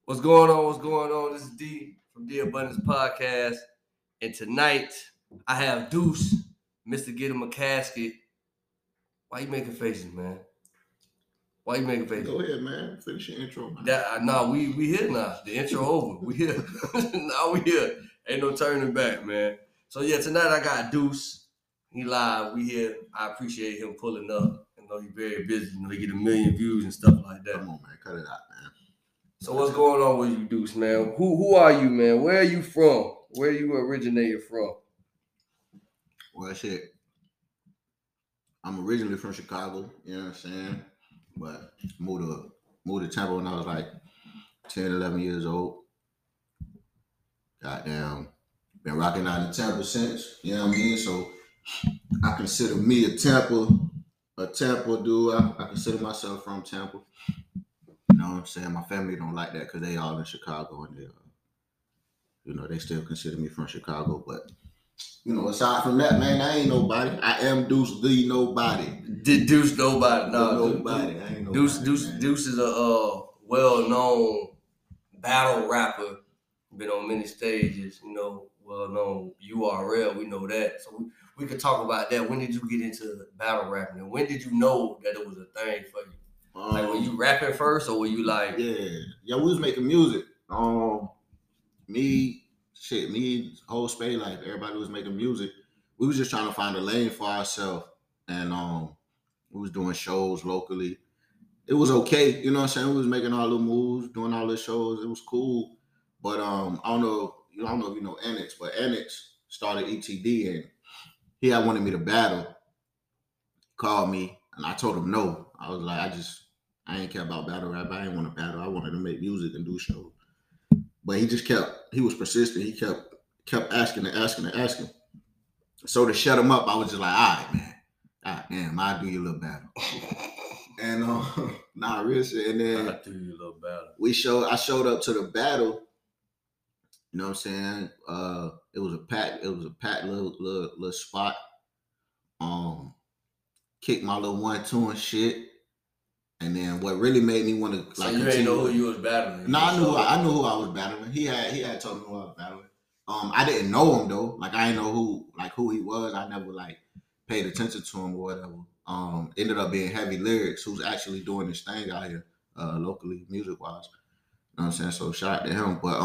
What's going on? What's going on? This is D from D Abundance Podcast. And tonight, I have Deuce, Mr. Get Him a Casket. Why you making faces, man? Why you making faces? Go ahead, man. Finish your intro, man. Nah, we here now. The intro over. We here. Now we here. Ain't no turning back, man. So yeah, tonight I got Deuce. He live. We here. I appreciate him pulling up. I know he's very busy. You know, he get 1 million views and stuff like that. Come on, man. Cut it out, man. So what's going on with you, Deuce, man? Who are you, man? Where are you from? Where you originated from? Well, shit. I'm originally from Chicago, you know what I'm saying? But moved to Tampa when I was like 10, 11 years old. Goddamn. Been rocking out in Tampa since, you know what I mean? So I consider me a Tampa dude. I consider myself from Tampa. You know what I'm saying? My family don't like that because they all in Chicago and they still consider me from Chicago. But, aside from that, man, I ain't nobody. I am Deuce the Nobody. Deuce Nobody. No, nobody. I ain't nobody. Deuce is a well-known battle rapper. Been on many stages, well-known URL. We know that. So we could talk about that. When did you get into battle rapping? And when did you know that it was a thing for you? Like, were you rapping first, or were you like? Yeah, we was making music. Me, whole Spade Life, everybody was making music. We was just trying to find a lane for ourselves, and we was doing shows locally. It was okay, you know what I'm saying? We was making all the moves, doing all the shows. It was cool, but I don't know if you know Enix, but Enix started ETD, and he had wanted me to battle. Called me, and I told him no. I was like, I ain't care about battle rap. I didn't want to battle. I wanted to make music and do shows. But he was persistent. He kept asking and asking and asking. So to shut him up, I was just like, all right, man. God damn, I'll do your little battle. And real shit. And then I'll do your little battle. I showed up to the battle. You know what I'm saying? It was a packed little spot. Kicked my little 1-2 and shit. And then what really made me want to you didn't know who you was battling? No, I knew who I was battling. He had told me who I was battling. I didn't know him though. Like I didn't know who he was. I never paid attention to him or whatever. Ended up being Heavy Lyrics, who's actually doing this thing out here, locally, music wise. You know what I'm saying? So shout out to him. But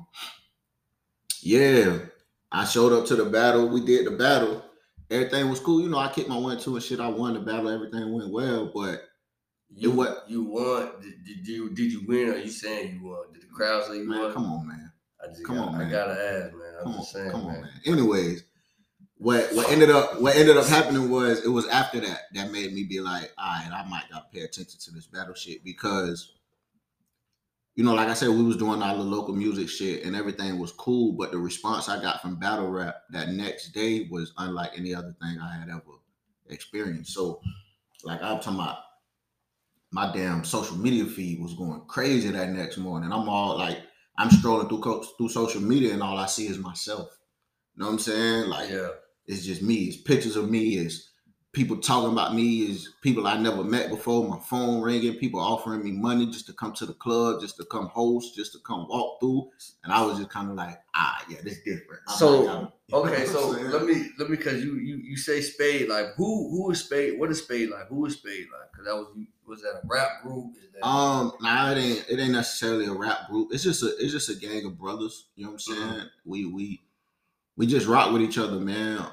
I showed up to the battle. We did the battle. Everything was cool. I kicked my 1-2 and shit. I won the battle. Everything went well, but you won. Did you win? Or are you saying you won? Did the crowd say you won? Come on, man. I gotta ask, man. I'm just saying, come man. On, man. Anyways, what ended up happening was it was after that made me be like, all right, I might gotta pay attention to this battle shit because, like I said, we was doing all the local music shit and everything was cool, but the response I got from battle rap that next day was unlike any other thing I had ever experienced. So, I'm talking about. My damn social media feed was going crazy that next morning. I'm all I'm strolling through social media and all I see is myself. You know what I'm saying? It's just me. It's pictures of me. It's people talking about me. It's people I never met before. My phone ringing. People offering me money just to come to the club, just to come host, just to come walk through. And I was just kind of like, this is different. So let me because you say Spade, who is Spade? What is Spade like? Who is Spade like? Because was that a rap group? It ain't necessarily a rap group. It's just a gang of brothers. You know what I'm saying? Mm-hmm. We just rock with each other, man.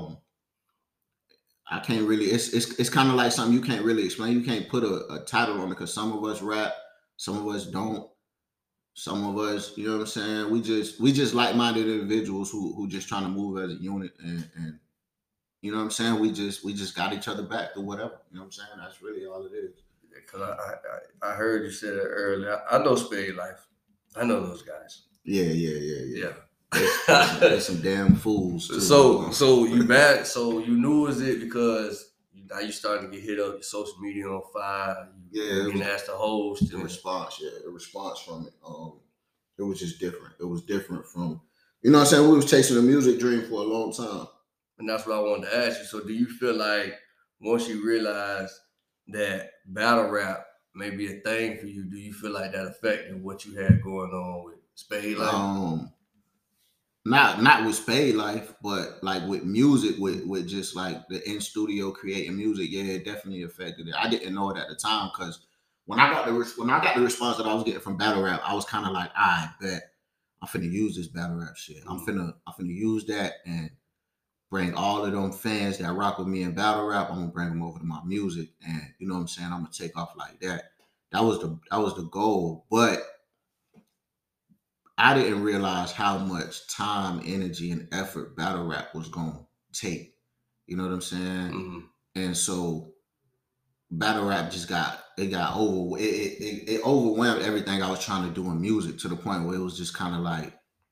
I can't really. It's kind of like something you can't really explain. You can't put a title on it because some of us rap, some of us don't. Some of us, you know what I'm saying? We just like-minded individuals who just trying to move as a unit and you know what I'm saying? We just got each other back through whatever. You know what I'm saying? That's really all it is. Because I heard you said it earlier. I know Spade Life. I know those guys. Yeah. They're some damn fools too. So you bad. So you knew is it because now you starting to get hit up. Your social media on fire. You getting asked to host. The response from it. It was just different. It was different from, you know what I'm saying? We was chasing a music dream for a long time. And that's what I wanted to ask you. So do you feel like once you realize that battle rap maybe a thing for you. Do you feel like that affected what you had going on with Spade Life? Not with Spade Life, but like with music, with just like the in studio creating music. Yeah, it definitely affected it. I didn't know it at the time because when I got the response that I was getting from battle rap, I was kind of like, I bet I'm finna use this battle rap shit. I'm finna use that and bring all of them fans that rock with me in battle rap. I'm gonna bring them over to my music, and you know what I'm saying. I'm gonna take off like that. That was the goal, but I didn't realize how much time, energy, and effort battle rap was gonna take. You know what I'm saying? Mm-hmm. And so battle rap just got over. It overwhelmed everything I was trying to do in music to the point where it was just kind of like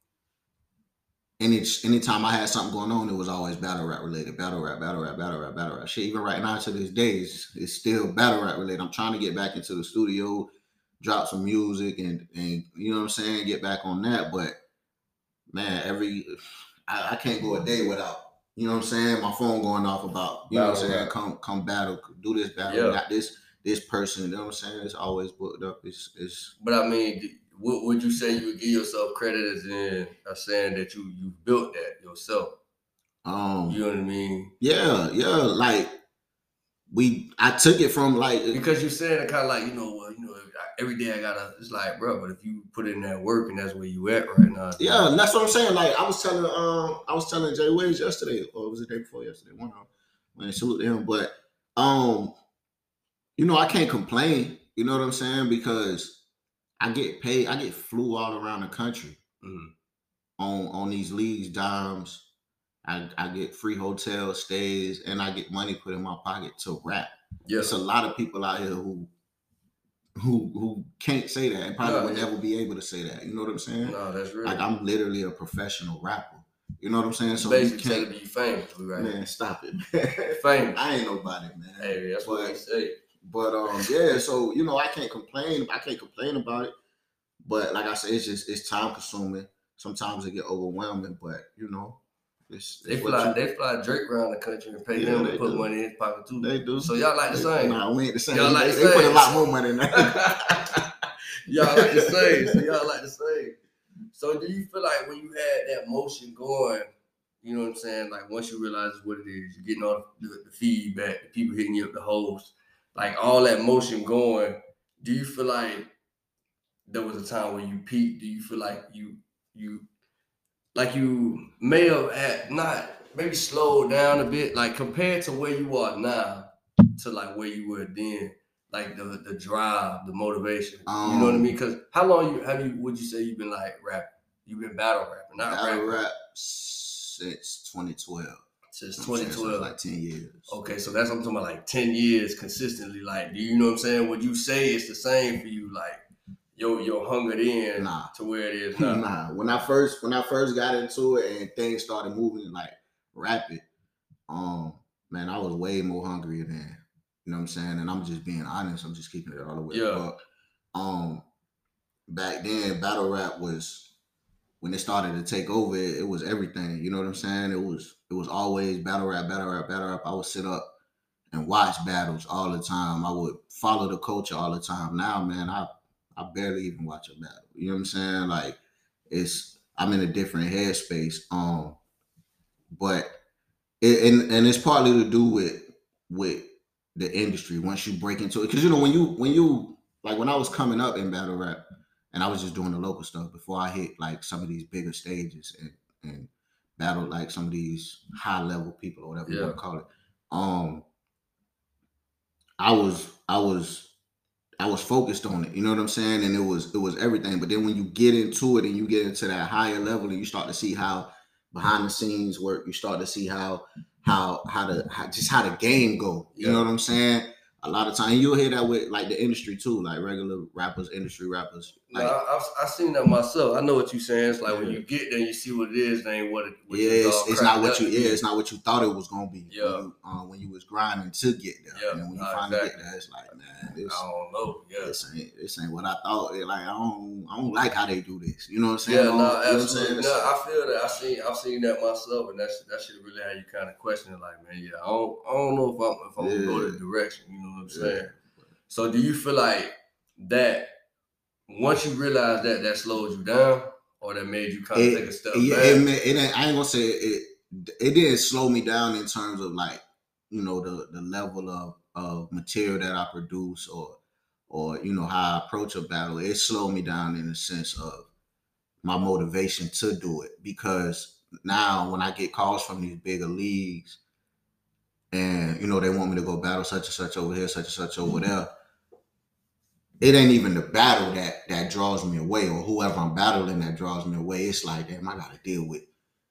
anytime I had something going on, it was always battle rap related. Battle rap, battle rap, battle rap, battle rap. Shit, even right now to this day, it's still battle rap related. I'm trying to get back into the studio, drop some music, and you know what I'm saying, get back on that. But man, I can't go a day without, you know what I'm saying, my phone going off about, you know what I'm saying, come battle, do this battle, got this person, you know what I'm saying? It's always booked up. It's But I mean, what would you say you would give yourself credit as in saying that you built that yourself? You know what I mean? Yeah, like I took it from like, because you said it kind of like, every day I gotta, it's like, bro, but if you put in that work and that's where you at right now. Yeah, and that's what I'm saying. Like I was telling Jay Wiz yesterday, or was it the day before yesterday? One of them, when salute to him. But I can't complain, you know what I'm saying? Because I get paid, I get flew all around the country on these leagues, dimes. I get free hotel stays and I get money put in my pocket to rap. Yeah. There's a lot of people out here who can't say that and probably would never be able to say that. You know what I'm saying? No, that's real. Like I'm literally a professional rapper. You know what I'm saying? So basically telling me you famous, right? Man, stop it. Famous. I ain't nobody, man. Hey, that's what I say. But yeah, so I can't complain. I can't complain about it. But like I said, it's time consuming. Sometimes it get overwhelming, but they fly Drake around the country and pay him to put money in his pocket too. They do. So y'all like the same? Nah, we ain't the same. Y'all like they put a lot more money in that. Y'all like the same. So y'all like the same. So do you feel like when you had that motion going, you know what I'm saying? Like once you realize what it is, you're getting all the feedback, the people hitting you up, the host, like all that motion going. Do you feel like there was a time when you peaked? Do you feel like you may have had not maybe slowed down a bit, like compared to where you are now to like where you were then, like the drive, the motivation. You know what I mean? Because how long would you say you've been like rapping? You've been battle rapping, not battle rap since 2012. Since 2012, like 10 years. Okay, so that's what I'm talking about, like 10 years consistently. Like, do you know what I'm saying? Would you say it's the same for you? Like, you're hungered in to where it is now. Nah. When I first got into it and things started moving like rapid, man, I was way more hungry than, you know what I'm saying? And I'm just being honest. I'm just keeping it all the way up. Back then, battle rap was, when it started to take over, it was everything. You know what I'm saying? It was always battle rap. I would sit up and watch battles all the time. I would follow the culture all the time. Now, man, I barely even watch a battle. You know what I'm saying? Like I'm in a different headspace. But it's partly to do with the industry. Once you break into it, because when you like when I was coming up in battle rap and I was just doing the local stuff before I hit like some of these bigger stages and battled like some of these high level people or whatever you want to call it. I was focused on it, you know what I'm saying? And it was everything. But then when you get into it and you get into that higher level and you start to see how behind the scenes work, you start to see how the game go. You know what I'm saying? A lot of time you'll hear that with like the industry too, like regular rappers, industry rappers. Like, no, I've seen that myself. I know what you're saying. It's like when you get there, you see what it is. It ain't what it. It's not what you. It's not what you thought it was gonna be. Yeah. When you was grinding to get there. Yeah. And then when you finally get there, it's like, man, this. I don't know. Yeah. This ain't what I thought. Like I don't like how they do this. You know what I'm saying? Yeah. No, absolutely. No, I feel that. I've seen that myself, and that should really have you kind of question it. Like, man, I don't know if I'm gonna go that direction. You know what I'm saying? So do you feel like that once you realize that slowed you down, or that made you kind of take a step back? I ain't gonna say it didn't slow me down in terms of like, you know, the level of material that I produce or you know how I approach a battle. It slowed me down in the sense of my motivation to do it, because now when I get calls from these bigger leagues and you know they want me to go battle such and such over here, such and such over there, it ain't even the battle that draws me away, or whoever I'm battling that draws me away. It's like, damn, I gotta deal with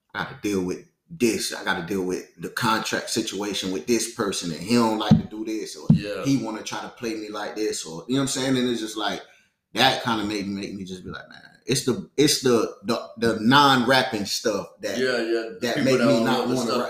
this. I gotta deal with the contract situation with this person, and he don't like to do this, or he wanna try to play me like this, or you know what I'm saying? And it's just like that kind of make me just be like, man, it's the non-rapping stuff that that make me not want to rap.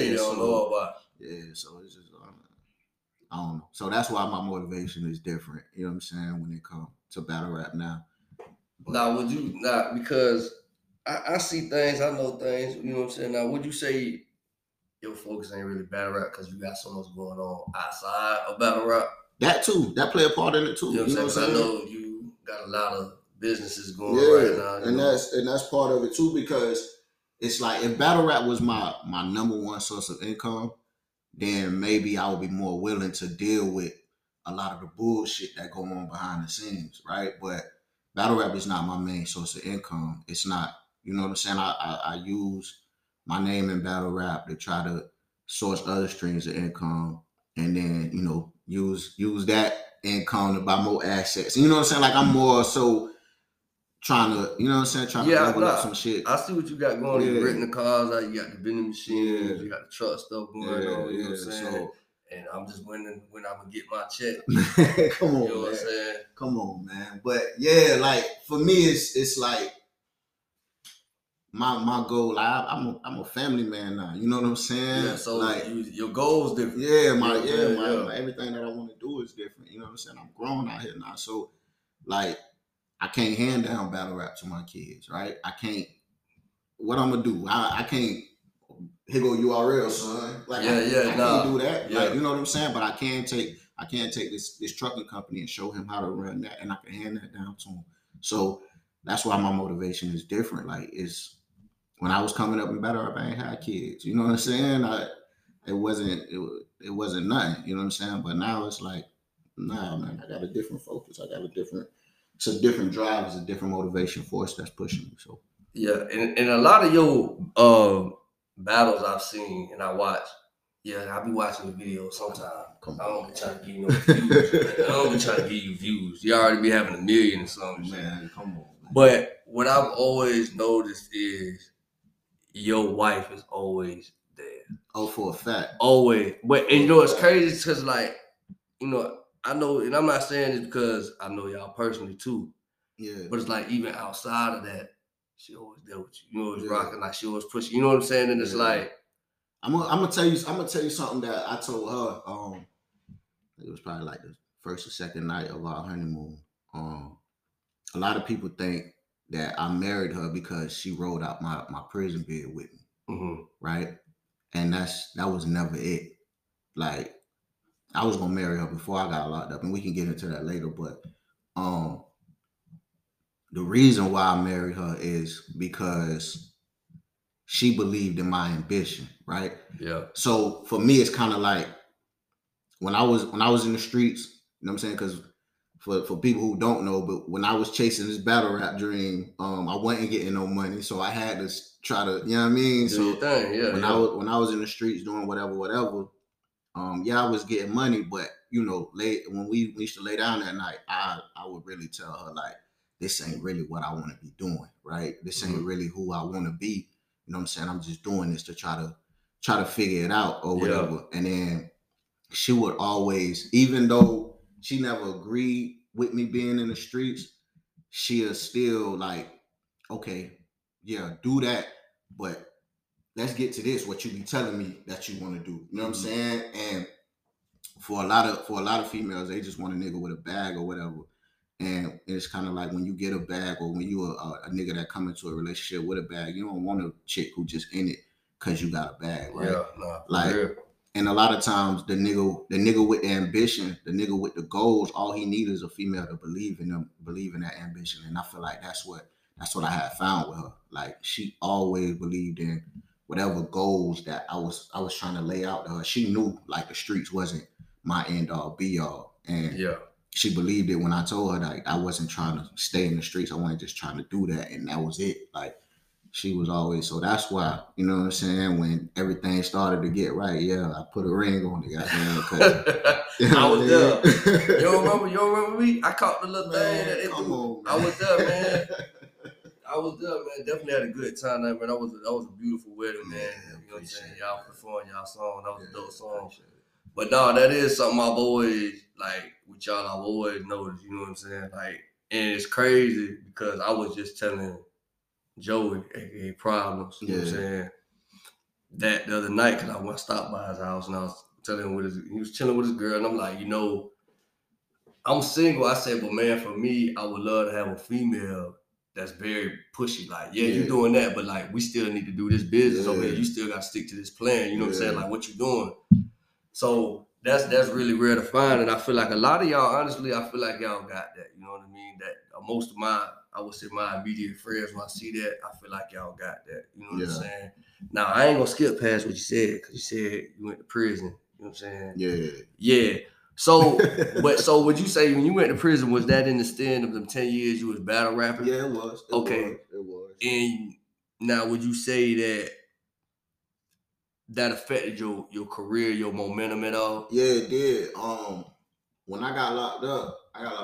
Yeah, so it's just I don't know. So that's why my motivation is different. You know what I'm saying? When it comes to battle rap now. Now, would you not, because I see things, I know things, you know what I'm saying? Now, would you say your focus ain't really battle rap because you got so much going on outside of battle rap? That too. That play a part in it too. You know what I'm saying? I know you got a lot of businesses going right now. And that's part of it too, because it's like if battle rap was my number one source of income, then maybe I would be more willing to deal with a lot of the bullshit that go on behind the scenes, right? But battle rap is not my main source of income. It's not, you know what I'm saying? I use my name in battle rap to try to source other streams of income, and then, you know, use that income to buy more assets. You know what I'm saying? Like I'm more so trying to, you know what I'm saying? Trying to level up some shit. I see what you got going. You renting the cars out, you got the vending machines, you got the truck stuff going on, you know what I'm saying? So, and I'm just wondering when I'm gonna get my check. Come on, you know man. What I'm saying? Come on, man. But yeah, like for me, it's like my goal. Like I'm a family man now. You know what I'm saying? Yeah. So like your goal is different. Yeah, my everything that I want to do is different. You know what I'm saying? I'm grown out here now, so like I can't hand down battle rap to my kids, right? I can't. What I'm gonna do? I can't. Here go URL, son. Like I can't do that. Like you know what I'm saying? But I can take this trucking company and show him how to run that, and I can hand that down to him. So that's why my motivation is different. Like it's when I was coming up in battle rap, I ain't had kids. You know what I'm saying? It wasn't nothing. You know what I'm saying? But now it's like, nah, man. I got a different focus. It's a different drive. It's a different motivation force that's pushing me. So yeah, and a lot of your battles I've seen and I watch. Yeah, I be watching the videos sometimes. I don't be trying to give you no views. I don't be trying to give you views. You already be having 1 million or something. Man, come on. Man. But what I've always noticed is your wife is always there. Oh, for a fact. Always. But and you know it's crazy because like, you know, I know, and I'm not saying this because I know y'all personally too. Yeah. But it's like even outside of that, she always there with you. You know, it's rocking, like she always pushing. You know what I'm saying? And it's like I'm gonna tell you something that I told her. It was probably like the first or second night of our honeymoon. A lot of people think that I married her because she rolled out my prison bid with me, right? And that was never it. Like I was gonna marry her before I got locked up, and we can get into that later. But the reason why I married her is because she believed in my ambition, right? Yeah. So for me, it's kind of like when I was in the streets, you know what I'm saying? Because for people who don't know, but when I was chasing this battle rap dream, I wasn't getting no money, so I had to try to, you know what I mean? So when I was in the streets doing whatever, I was getting money, but you know, when we used to lay down that night, I would really tell her like, this ain't really what I want to be doing, right? This ain't really who I want to be. You know what I'm saying? I'm just doing this to try to figure it out or whatever. Yeah. And then she would always, even though she never agreed with me being in the streets, she is still like, okay, yeah, do that, but let's get to this, what you be telling me that you want to do. You know what I'm saying? And for a lot of females, they just want a nigga with a bag or whatever. And it's kind of like when you get a bag, or when you a nigga that come into a relationship with a bag, you don't want a chick who just in it because you got a bag, right? Yeah, nah, And a lot of times the nigga with the ambition, the nigga with the goals, all he needs is a female to believe in them, believe in that ambition. And I feel like that's what I had found with her. Like she always believed in whatever goals that I was trying to lay out to her. She knew like the streets wasn't my end all be all. And Yeah. she believed it when I told her that I wasn't trying to stay in the streets. I wasn't just trying to do that. And that was it. Like she was always, so that's why, you know what I'm saying? When everything started to get right, yeah, I put a ring on it, goddamn. You know I was there. you You don't remember me? I caught the little thing that they come do. on, I was there, man. I was there, man. Definitely had a good time there, man. That was a beautiful wedding, man. Yeah, You know what I'm saying? appreciate Y'all performed y'all song. That was a dope song. Appreciate it. But no, that is something I've always, like, with y'all, I've always noticed, you know what I'm saying? Like, and it's crazy because I was just telling Joey, aka Problems, you know what I'm saying, that the other night, because I went to stop by his house and I was telling him he was chilling with his girl, and I'm like, you know, I'm single. I said, but man, for me, I would love to have a female that's very pushy. Like, yeah, you doing that, but like, we still need to do this business over here. You still got to stick to this plan. You know what I'm saying? Like, what you doing? So that's really rare to find, and I feel like a lot of y'all, honestly, I feel like y'all got that. You know what I mean? That most of I would say my immediate friends, when I see that, I feel like y'all got that. You know what I'm saying? Now I ain't gonna skip past what you said, because you said you went to prison. You know what I'm saying? Yeah. So, so would you say when you went to prison, was that in the stand of them 10 years you was battle rapping? Yeah, it was. It was. And now would you say that affected your career, your momentum at all? Yeah, it did. When I got locked up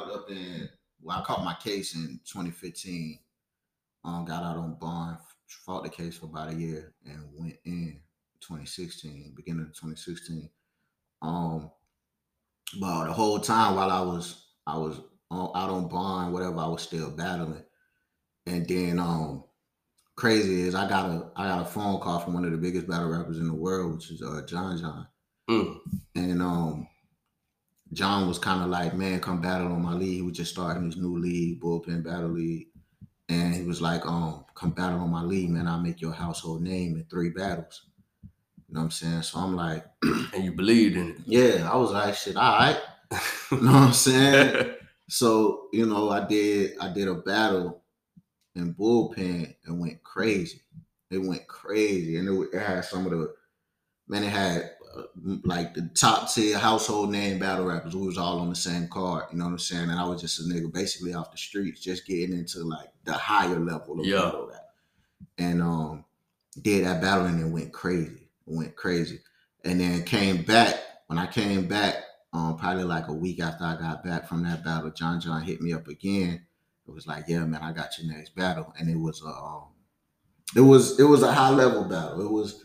I caught my case in 2015. Got out on bond, fought the case for about a year, and went in 2016, beginning of 2016. But the whole time while I was out on bond, whatever, I was still battling. And then crazy is I got a phone call from one of the biggest battle rappers in the world, which is John. And John was kind of like, man, come battle on my league. He was just starting his new league, Bullpen Battle League. And he was like, come battle on my league, man. I'll make your household name in 3 battles. You know what I'm saying? So I'm like, and you believed in it. Yeah, I was like, shit, all right. You know what I'm saying? So, you know, I did a battle in Bullpen and went crazy. It went crazy. And it had some of it had like the top tier household name battle rappers. We was all on the same card, you know what I'm saying? And I was just a nigga basically off the streets, just getting into like the higher level of battle rap. And did that battle and it went crazy. And then came back. When I came back, probably like a week after I got back from that battle, John hit me up again. It was like, yeah, man, I got your next battle. And it was a high level battle. It was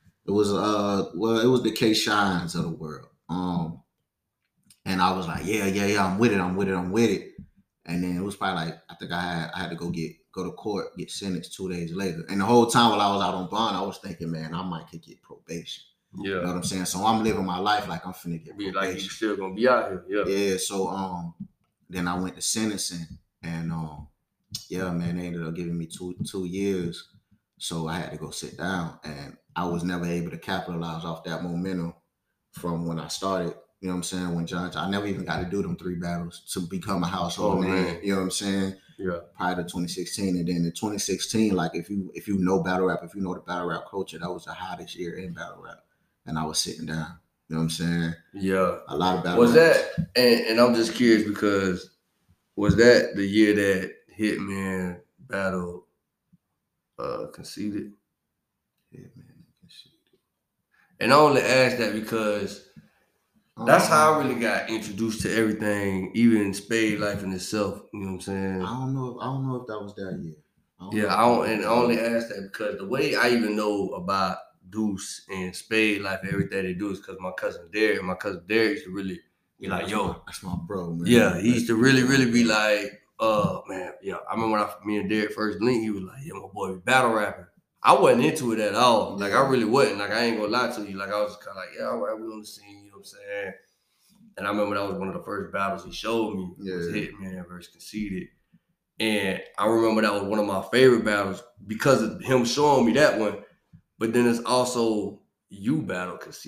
the K Shines of the world. And I was like, yeah, I'm with it. And then it was probably like, I think I had to go to court, get sentenced 2 days later. And the whole time while I was out on bond, I was thinking, man, I might could get probation. Yeah. You know what I'm saying? So I'm living my life like I'm finna get probation. Like you still gonna be out here. Yeah. So then I went to sentencing, and yeah, man, they ended up giving me 2 years. So I had to go sit down, and I was never able to capitalize off that momentum from when I started. You know what I'm saying? When I never even got to do them 3 battles to become a household name. You know what I'm saying? Yeah. Prior to 2016, and then in 2016, like if you know battle rap, if you know the battle rap culture, that was the hottest year in battle rap. And I was sitting down. You know what I'm saying? Yeah. A lot of battle was rappers. That, and I'm just curious because was that the year that Hitman battle Conceited? Hitman Conceited. And I only asked that because that's how I really got introduced to everything, even Spade Life in itself. You know what I'm saying? I don't know if that was that year. I only asked that because the way I even know about Deuce and Spade Life and everything they do is because my cousin Derek used to really be like, yo, that's my bro, man. Yeah, he used to really be like, man, yeah. I remember when me and Derek first linked, he was like, yeah, my boy, battle rapping. I wasn't into it at all. Like, I really wasn't. Like, I ain't gonna lie to you. Like, I was kind of like, yeah, all right, we on the scene, you know what I'm saying? And I remember that was one of the first battles he showed me. It was Hitman versus Conceited. And I remember that was one of my favorite battles because of him showing me that one. But then it's also you battle Conceited.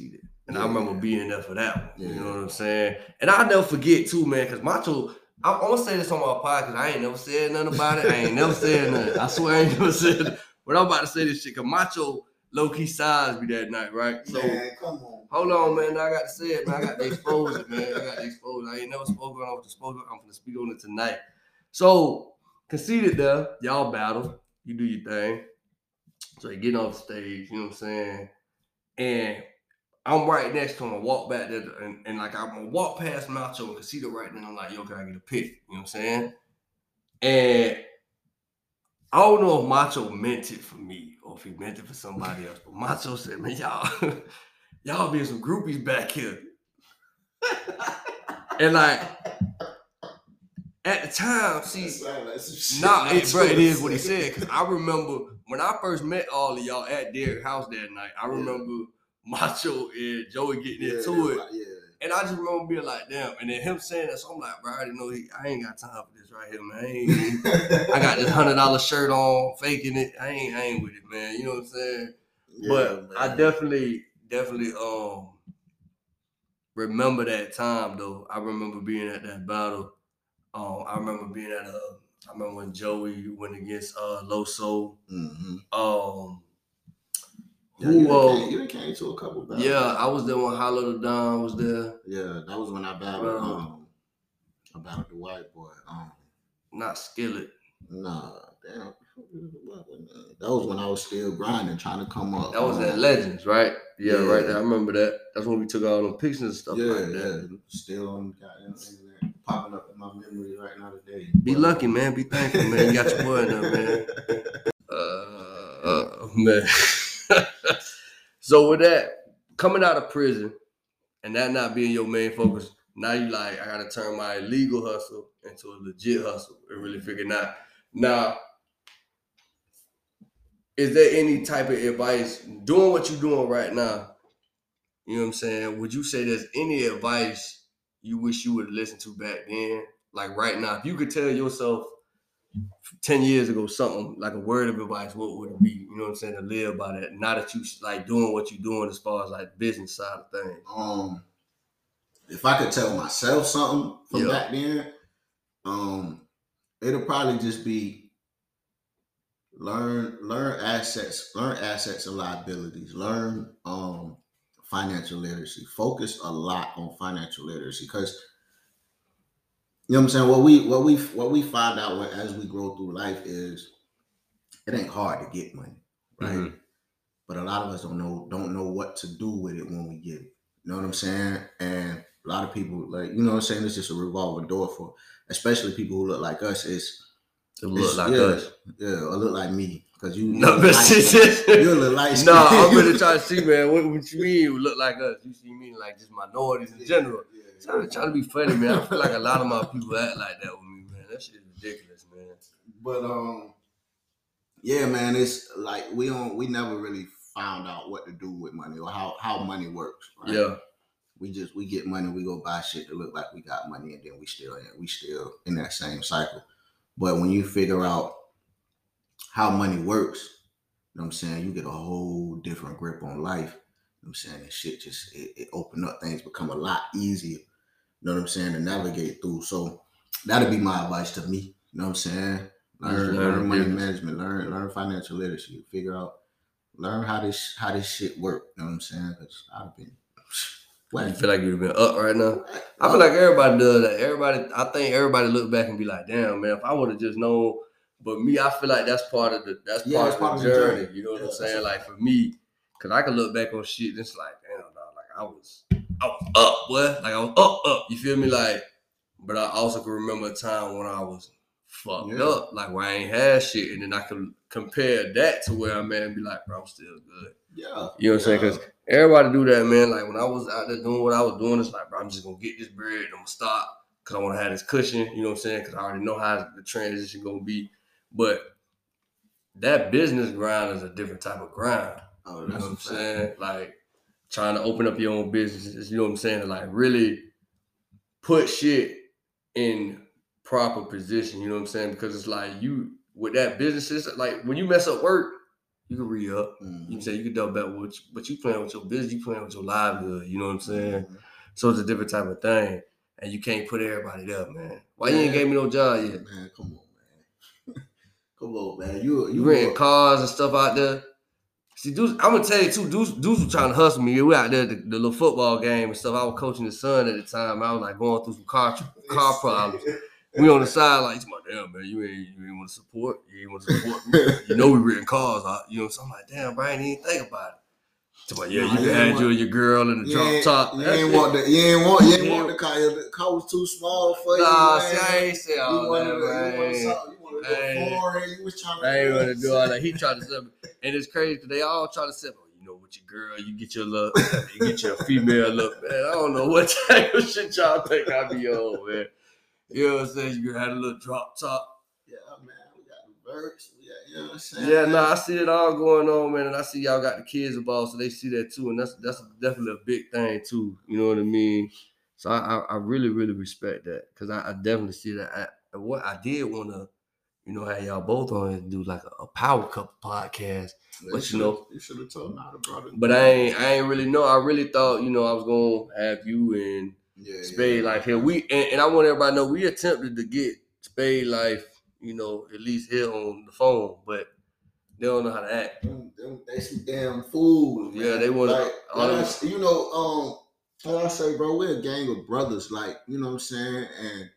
And I remember being there for that one. You know what I'm saying? And I'll never forget too, man, because Macho, I'm gonna say this on my podcast. I ain't never said nothing about it. I ain't never said nothing. I swear I ain't never said it. But I'm about to say this shit because Macho low-key sized me that night, right? So man, come on. Hold on, man. I got to say it, man. I got to expose it, man. I got to expose it. I ain't never spoken on it. I'm gonna speak on it tonight. So conceded there, y'all battle. You do your thing. So you get off the stage, you know what I'm saying? And I'm right next to him. I walk back there and like I'm gonna walk past Macho and Casita right then. I'm like, yo, can I get a pic? You know what I'm saying? And I don't know if Macho meant it for me or if he meant it for somebody else, but Macho said, man, y'all being some groupies back here. And like at the time, see, it is what he said. Cause I remember when I first met all of y'all at Derek's house that night, I remember Macho and Joey getting into it. Yeah. And I just remember being like, damn. And then him saying that, so I'm like, bro, I already know I ain't got time for this right here, man. I got this $100 shirt on, faking it. I ain't with it, man. You know what I'm saying? Yeah, but man. I definitely remember that time though. I remember being at that battle. I remember when Joey went against Loso. Mm-hmm. You came to a couple battles. Yeah, I was there when Hollow the Don was there. Yeah, that was when I battled the white boy. Not Skillet. Nah, damn. That was when I was still grinding, trying to come up. That was at Legends, right? Yeah, right there. I remember that. That's when we took all them pictures and stuff like that. Yeah. Still on goddamn internet, popping up in my memory right now today. Be lucky, man. Be thankful, man. You got your boy in there, man. Man. So with that, coming out of prison and that not being your main focus, now you like, I gotta turn my illegal hustle into a legit hustle and really figure it out. Now, is there any type of advice doing what you're doing right now? You know what I'm saying? Would you say there's any advice you wish you would have listened to back then? Like right now, if you could tell yourself 10 years ago something like a word of advice, what would it be? You know what I'm saying? To live by that. Now that you like doing what you're doing as far as like business side of things. If I could tell myself something from back then, it'll probably just be learn assets and liabilities, learn financial literacy, focus a lot on financial literacy, because you know what I'm saying, what we find out as we grow through life is it ain't hard to get money, right? Mm-hmm. But a lot of us don't know what to do with it when we get it. You know what I'm saying? And a lot of people, like, you know what I'm saying, it's just a revolving door for especially people who look like us. Look like me. Because you look like No, I'm really trying to see, man, what you mean you look like us? You mean like just minorities in general? Trying to be funny, man. I feel like a lot of my people act like that with me, man. That shit is ridiculous, man. But yeah, man, it's like we never really found out what to do with money or how money works, right? Yeah. We get money, we go buy shit to look like we got money, and then we still in that same cycle. But when you figure out how money works, you know what I'm saying, you get a whole different grip on life. You know what I'm saying? And shit just it open up, things become a lot easier. You know what I'm saying, to navigate through. So that'd be my advice to me. You know what I'm saying? Learn money management, learn financial literacy, learn how this shit work. You know what I'm saying? Because I've been. You feel like you've been up right now? I feel like everybody does that. I think everybody look back and be like, damn, man, if I would have just known. But me, I feel like that's part of the journey. You know what I'm saying? Like for me, because I can look back on shit and it's like, damn, dog, like I was up, boy. Like I was up. You feel me? Like, but I also can remember a time when I was fucked up, like where I ain't had shit, and then I can compare that to where I'm at and be like, bro, I'm still good. Yeah. You know what I'm saying? Because everybody do that, man. Like when I was out there doing what I was doing, it's like, bro, I'm just gonna get this bread and I'm gonna stop because I want to have this cushion. You know what I'm saying? Because I already know how the transition gonna be. But that business grind is a different type of grind. Oh, you know what I'm saying? Like trying to open up your own businesses. You know what I'm saying? To like really put shit in proper position. You know what I'm saying? Because it's like you with that business, it's like when you mess up work, You can re-up. You can say you can double back, but you playing with your business, you playing with your livelihood. You know what I'm saying? So it's a different type of thing, and you can't put everybody there, man. Why you ain't gave me no job yet? Man, come on, man. Come on, man. You renting cars and stuff out there. See, Deuce, I'm gonna tell you too. Deuce was trying to hustle me. We out there the little football game and stuff. I was coaching the son at the time. I was like going through some car problems. We on the side like, damn man, you ain't want to support. You ain't want to support me. You know we renting cars out. You know, so I'm like, damn, bro, I ain't even think about it. Yeah, you can have you and your girl in the drop top. You ain't want the car. The car was too small for you. Nah, see, I ain't say all that, man. You was trying to. I ain't gonna do all that. He tried to set me, and it's crazy because they all try to set me. You know, with your girl, you get your look, you get your female look, man. I don't know what type of shit y'all think I be on, man. You know what I'm saying? You had a little drop top. Yeah, man. We got the verse. You know what I'm saying? Yeah, I see it all going on, man, and I see y'all got the kids involved, so they see that too, and that's definitely a big thing too. You know what I mean? So I really, really respect that because I definitely see that. What I did want to, you know, have y'all both on and do like a power couple podcast. But you know, you should have told me how to brought it. But I ain't really know. I really thought, you know, I was gonna have you and Spade Life here. And I want everybody to know we attempted to get Spade Life, you know, at least here on the phone, but they don't know how to act. They some damn fools. Yeah, they want like you know, like I say, bro, we're a gang of brothers, like, you know what I'm saying? And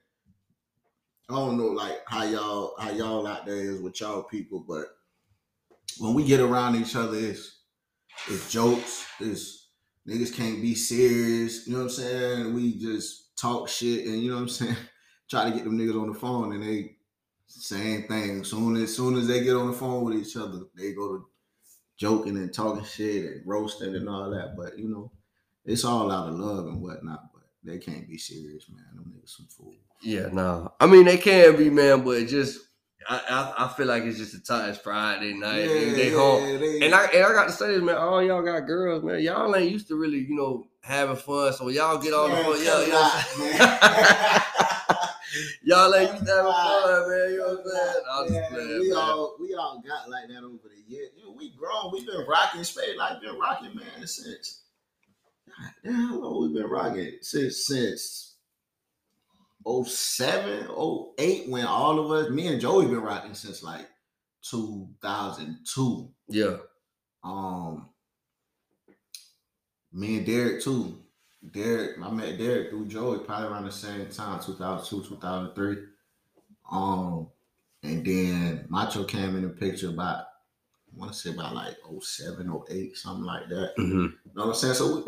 I don't know like how y'all out there is with y'all people, but when we get around each other, it's jokes, it's niggas can't be serious, you know what I'm saying? We just talk shit and you know what I'm saying? Try to get them niggas on the phone and they same thing. Soon as they get on the phone with each other, they go to joking and talking shit and roasting and all that. But you know, it's all out of love and whatnot. But they can't be serious, man. Them niggas some fools. Yeah, no. I mean, they can be, man, but it just I feel like it's just a time. It's Friday night. Yeah, they home. And I got to say this, man. All y'all got girls, man. Y'all ain't used to really, you know, having fun. So y'all get on the phone. Y'all ain't used to having fun, man. You know what I'm saying? We all got like that over the years. You know, we grown. We've been rocking Spade Life. Been rocking, man, since. God damn, how long we been rocking? Since 07, 08, when all of us, me and Joey been rocking since like 2002. Yeah. Me and Derek too. I met Derek through Joey probably around the same time, 2002, 2003. And then Macho came in the picture about, I want to say about like 07, 08, something like that. Mm-hmm. You know what I'm saying? So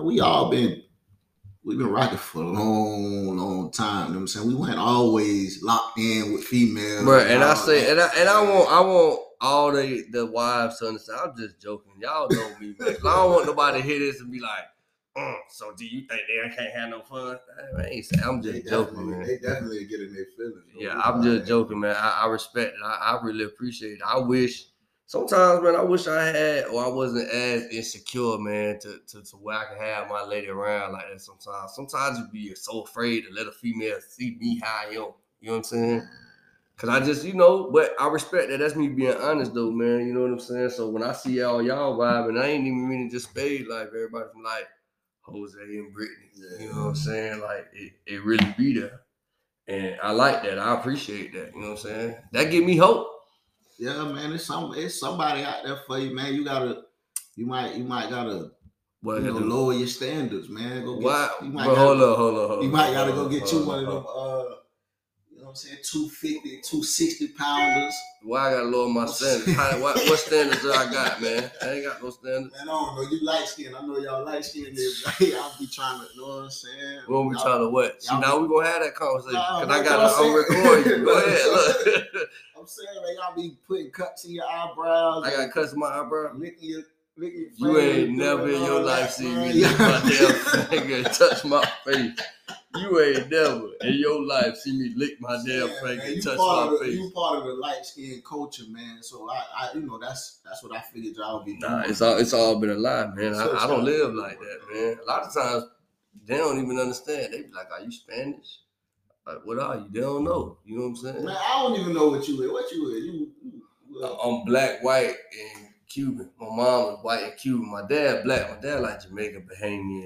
we've been rocking for a long, long time. You know what I'm saying? We weren't always locked in with females. Right, and I want all the wives to understand. I'm just joking. Y'all know me, man. I don't want nobody to hear this and be like, so do you think they can't have no fun? I'm just joking, man. They definitely get in their feelings. Yeah, I'm just joking, man. I respect it. I really appreciate it. I wish sometimes, man, I wish I had or I wasn't as insecure, man, to where I can have my lady around like that sometimes. Sometimes you be so afraid to let a female see me how I am. You know what I'm saying? Because I just, you know, but I respect that. That's me being honest, though, man. You know what I'm saying? So when I see all y'all vibing, I ain't even meaning just Spade Life. Everybody from like Jose and Brittany. You know what I'm saying? Like, it really be there. And I like that. I appreciate that. You know what I'm saying? That give me hope. Yeah, man. It's somebody out there for you, man. You might gotta lower your standards, man. Hold on. You might gotta go get you one of them you know what I'm saying, 250, 260 pounders. Why I gotta lower my standards? What standards do I got, man? I ain't got no standards. Man, I don't know. You light skinned. I know y'all light skinned. I'll be trying to, you know what I'm saying? We won't be trying to what? See, now we gonna have that conversation. Because I gotta record you. Go ahead, look. I'm saying, like, y'all be putting cuts in your eyebrows. I got cuts in my eyebrow. Licking your you ain't never in your life seen me lick my damn finger and touch my face. You ain't never in your life see me lick my damn finger and touch my face. You part of the light skin culture, man. So I you know, that's what I figured y'all be doing. Nah, it's all been a lie, man. I don't live like that, man. A lot of times they don't even understand. They be like, "Are you Spanish? Like, what are you?" They don't know. You know what I'm saying? Man, I don't even know what you is. What you is? I'm black, white, and Cuban. My mom was white and Cuban. My dad black. My dad like Jamaican, Bahamian.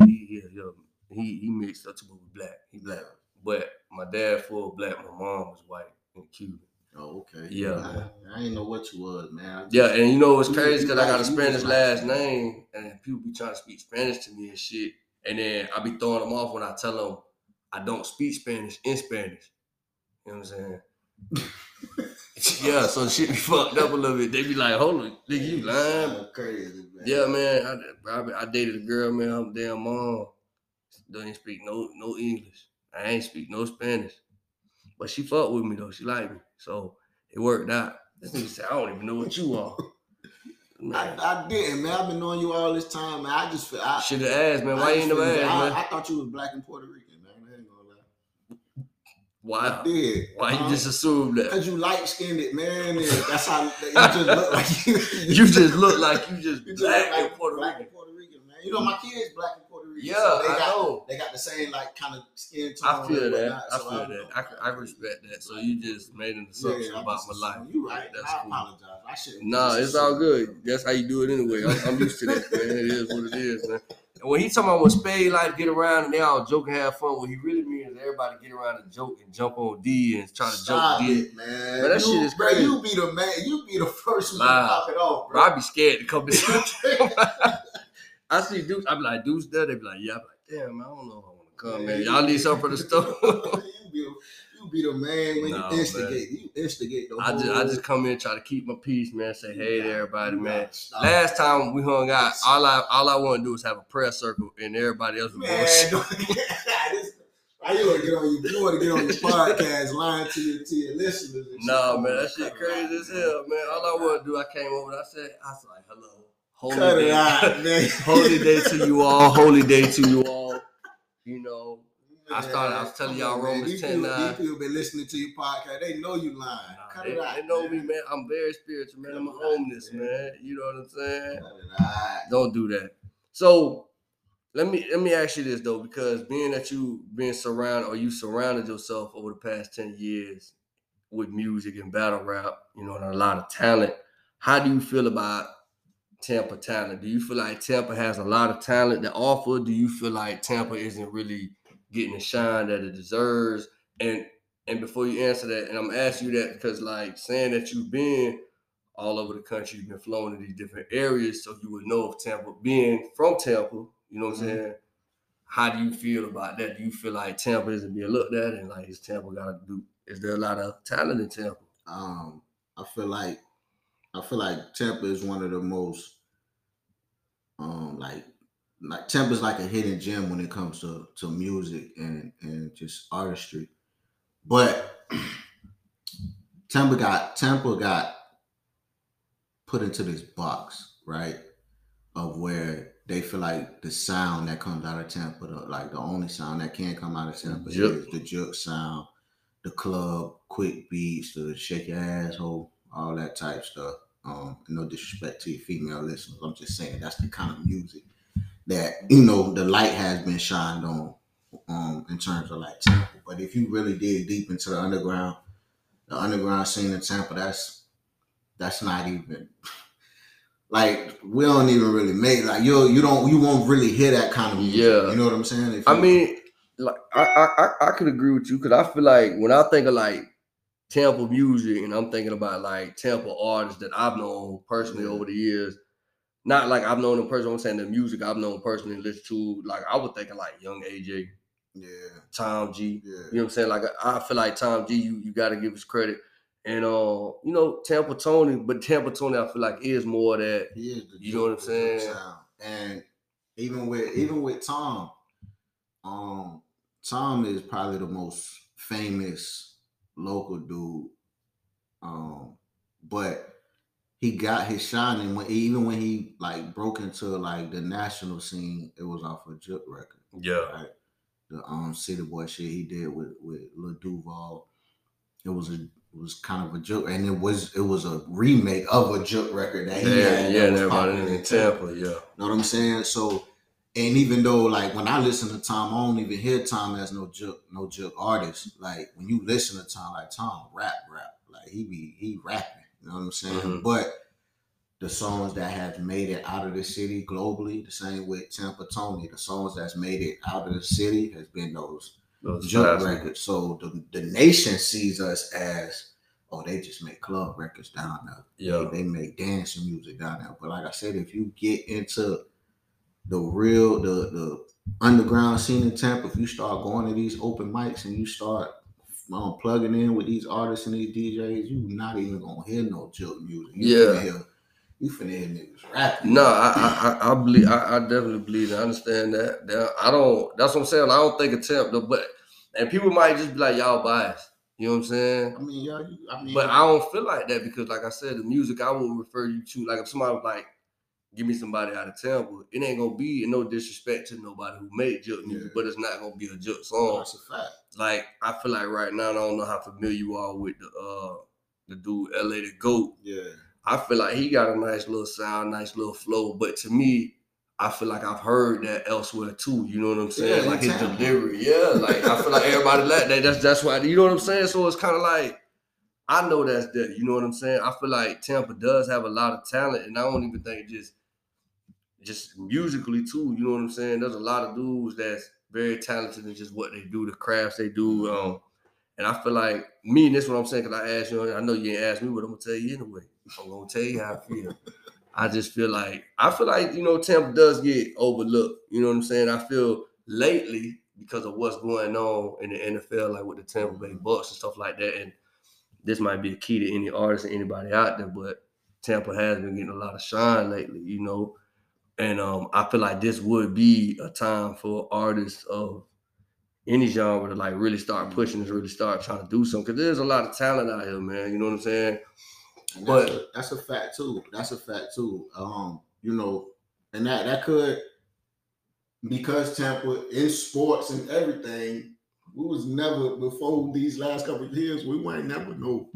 He mixed up too much with black. He black. But my dad full black. My mom was white and Cuban. Oh, okay. Yeah, man. I didn't know what you was, man. Yeah, and you know what's crazy? Because I got a Spanish last name, and people be trying to speak Spanish to me and shit. And then I be throwing them off when I tell them I don't speak Spanish in Spanish. You know what I'm saying? Yeah, so the shit be fucked up a little bit. They be like, hold on, nigga, you lying? Crazy, man. Yeah, man. I dated a girl, man. Her damn mom doesn't speak no English. I ain't speak no Spanish. But she fucked with me, though. She liked me. So it worked out. This nigga said, I don't even know what you are. I didn't, man. I've been knowing you all this time, man. I just feel should have asked, man. Why you ain't never asked, man? I thought you was black and Puerto Rican, man. I ain't gonna lie. Wow. I did. Why you just assumed that? Because you light-skinned, man. And that's how you just look like you. You just look like you just black and Puerto Rican, man. You know, my kids black and Puerto Rican. Yeah, so I know. They got the same, like, kind of skin tone. I feel that. I respect that. So you just made an assumption about my life. You right. That's I cool. apologize. I shouldn't. Nah, it's all good. That's how you do it anyway. I'm used to that, man. It is what it is, man. And when he talking about when Spade like get around and they all joke and have fun, what he really means is everybody get around and joke and jump on D and try to joke D. Man. But that shit is crazy. Bro, you be the man. You be the first one to pop it off, bro. I be scared to come in. I see Deuce. I be like, Deuce there. They be like, yeah. I be like, damn, man, I don't know if I want to come, man. Y'all need something for the store. You be the man when you instigate. Man. You instigate the whole. I just come in and try to keep my peace, man. Say hey to everybody, man. Last time we hung out, all I want to do is have a prayer circle and everybody else was bullshit. You want to get on your podcast, lying to your listeners. No, man, that shit crazy as hell, man. All I want to do, I came over and I was like, hello. Holy day. Out, man. Holy day to you all. Holy day to you all. You know, I was telling y'all Romans 10:9. People been listening to your podcast. They know you lying. Cut it out. They know me, man. I'm very spiritual, man. I'm a homeless, man. You know what I'm saying? Cut it out. Don't do that. So let me ask you this though, because being that you surrounded yourself over the past 10 years with music and battle rap, you know, and a lot of talent. How do you feel about Tampa talent? Do you feel like Tampa has a lot of talent to offer? Do you feel like Tampa isn't really getting the shine that it deserves? And before you answer that, and I'm asking you that because like saying that you've been all over the country, you've been flown to these different areas, so you would know if Tampa, being from Tampa, you know what I'm saying? How do you feel about that? Do you feel like Tampa isn't being looked at, and like is there a lot of talent in Tampa? I feel like Tampa is one of the most like Tampa's like a hidden gem when it comes to music and just artistry. But Tampa got put into this box, right? Of where they feel like the sound that comes out of Tampa, the only sound that can come out of Tampa is the juke sound, the club, quick beats, the shake your asshole, all that type stuff. No disrespect to your female listeners. I'm just saying that's the kind of music that, you know, the light has been shined on in terms of like Tampa. But if you really dig deep into the underground scene in Tampa, that's not even like we don't even really make like you won't really hear that kind of music. Yeah. You know what I'm saying? I mean, like I could agree with you because I feel like when I think of like Tampa music and I'm thinking about like Tampa artists that I've known personally over the years, not like I've known them personally, I'm saying the music I've known personally and listened to, like I would think of like Young AJ, Tom G, you know what I'm saying? Like I feel like Tom G, you got to give his credit. And you know, Tampa Tony I feel like is more that. He is you know what I'm saying? Sound. And even with Tom, Tom is probably the most famous local dude. But he got his shine, and even when he like broke into like the national scene, it was off a Juke record. Yeah. Right? The City Boy shit he did with Lil Duval. It was kind of a Juke, and it was a remake of a Juke record that he had. Yeah, everybody in Tampa, yeah. Know what I'm saying? So, and even though like when I listen to Tom, I don't even hear Tom as no Juke artist. Like when you listen to Tom, like Tom rap, like he rapping. You know what I'm saying? Mm-hmm. But the songs that have made it out of the city globally. The same with Tampa Tony. The songs that's made it out of the city has been those jump records. So the nation sees us as, oh, they just make club records down there. Yeah. They make dancing music down there. But like I said, if you get into the real, the underground scene in Tampa, if you start going to these open mics and you start plugging in with these artists and these DJs, you not even gonna hear no joke music. You finna hear niggas rapping. No, I believe, I definitely believe that. I understand that. I don't. That's what I'm saying. I don't think a Temp, but and people might just be like, y'all biased. You know what I'm saying? I mean, yeah. But I don't feel like that because, like I said, the music I will refer you to, like if somebody was like, give me somebody out of Tampa, it ain't gonna be no disrespect to nobody who made junk music, but it's not gonna be a junk song. That's a fact. Like I feel like right now, I don't know how familiar you are with the dude LA the GOAT. Yeah. I feel like he got a nice little sound, nice little flow, but to me, I feel like I've heard that elsewhere too. You know what I'm saying? Yeah, like his delivery. Yeah, like I feel like everybody like that. That's why, you know what I'm saying? So it's kind of like, I know that's there. You know what I'm saying? I feel like Tampa does have a lot of talent, and I don't even think just musically too. You know what I'm saying? There's a lot of dudes that's very talented in just what they do, the crafts they do. And I feel like me, and this is what I'm saying, because I asked you, I know you ain't asked me, but I'm gonna tell you anyway. I'm gonna tell you how I feel. I feel like, you know, Tampa does get overlooked. You know what I'm saying? I feel lately, because of what's going on in the NFL, like with the Tampa Bay Bucks and stuff like that, and this might be a key to any artist or anybody out there, but Tampa has been getting a lot of shine lately, you know. And I feel like this would be a time for artists of any genre to like really start pushing this, really start trying to do something. Because there's a lot of talent out here, man. You know what I'm saying? And that's a fact too. You know, and that could, because Tampa in sports and everything, we was never, before these last couple of years, we weren't never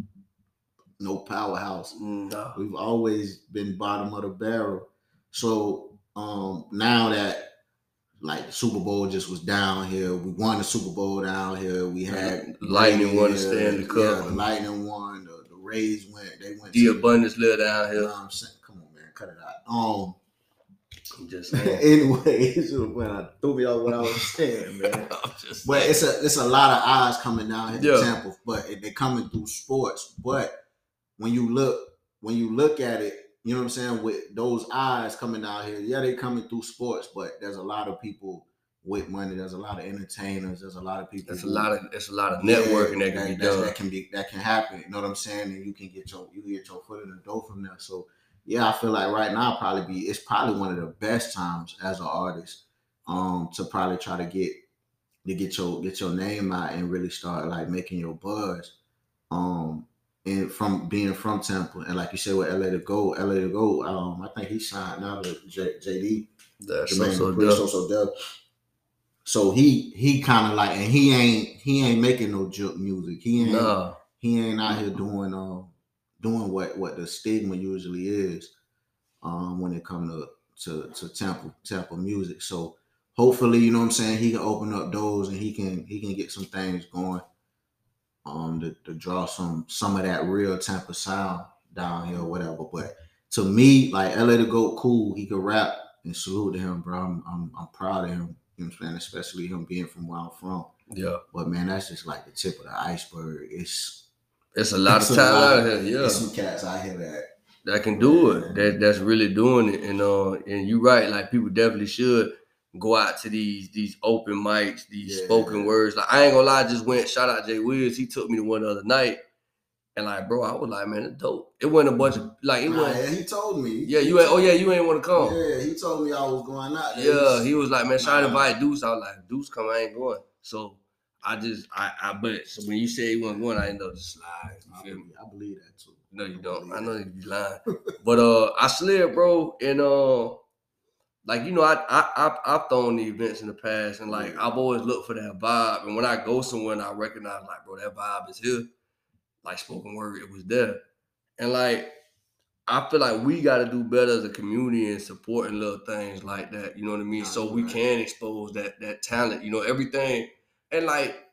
no powerhouse. No. We've always been bottom of the barrel. So now that like the Super Bowl just was down here, we won the Super Bowl down here. We had Lightning won the Stanley Cup. Yeah, the Lightning won. The Rays went. They went. The Abundance live down here. You know what I'm saying? Come on, man, cut it out. I'm just saying. Anyway, threw me off what I was saying, man. But it's a lot of eyes coming down here in Tampa, but they're coming through sports. But when you look at it, you know what I'm saying, with those eyes coming out here, yeah, they coming through sports, but there's a lot of people with money. There's a lot of entertainers. There's a lot of people. It's a lot of networking that can be done. That can happen. You know what I'm saying? And you get your foot in the door from there. So yeah, I feel like right now it's probably one of the best times as an artist to probably try to get your name out and really start like making your buzz. And from being from Tampa, and like you said with LA to go, I think he signed now to JD. That's so dope. So he kind of like, and he ain't making no joke music. He ain't out here doing what the stigma usually is when it comes to Tampa music. So hopefully, you know what I'm saying, he can open up doors and he can get some things going. To draw some of that real Tampa sound down here or whatever. But to me, like LA the GOAT, cool, he could rap, and salute to him, bro. I'm proud of him, you know what I'm saying, especially him being from where I'm from. Yeah. But man, that's just like the tip of the iceberg. It's a lot of talent out here, yeah. There's some cats out here that can do it. That's really doing it. And you're right, like people definitely should go out to these open mics, these spoken words. Like I ain't gonna lie, I just went, shout out Jay Wills. He took me to one the other night. And like, bro, I was like, man, it's dope. It wasn't a bunch of like he told me. Yeah, you ain't want to come. Yeah, he told me I was going out there. Yeah, he was like, man, try to invite Deuce. I was like, Deuce come, I ain't going. So so when you said he wasn't going, I ended up just slide. I believe that too. No, you don't. I know you be lying. But I slid, bro, and like, you know, I've thrown the events in the past, and like I've always looked for that vibe. And when I go somewhere and I recognize, like, bro, that vibe is here, like spoken word, it was there. And like I feel like we got to do better as a community and supporting little things like that. You know what I mean? So we can expose that talent. You know, everything. And like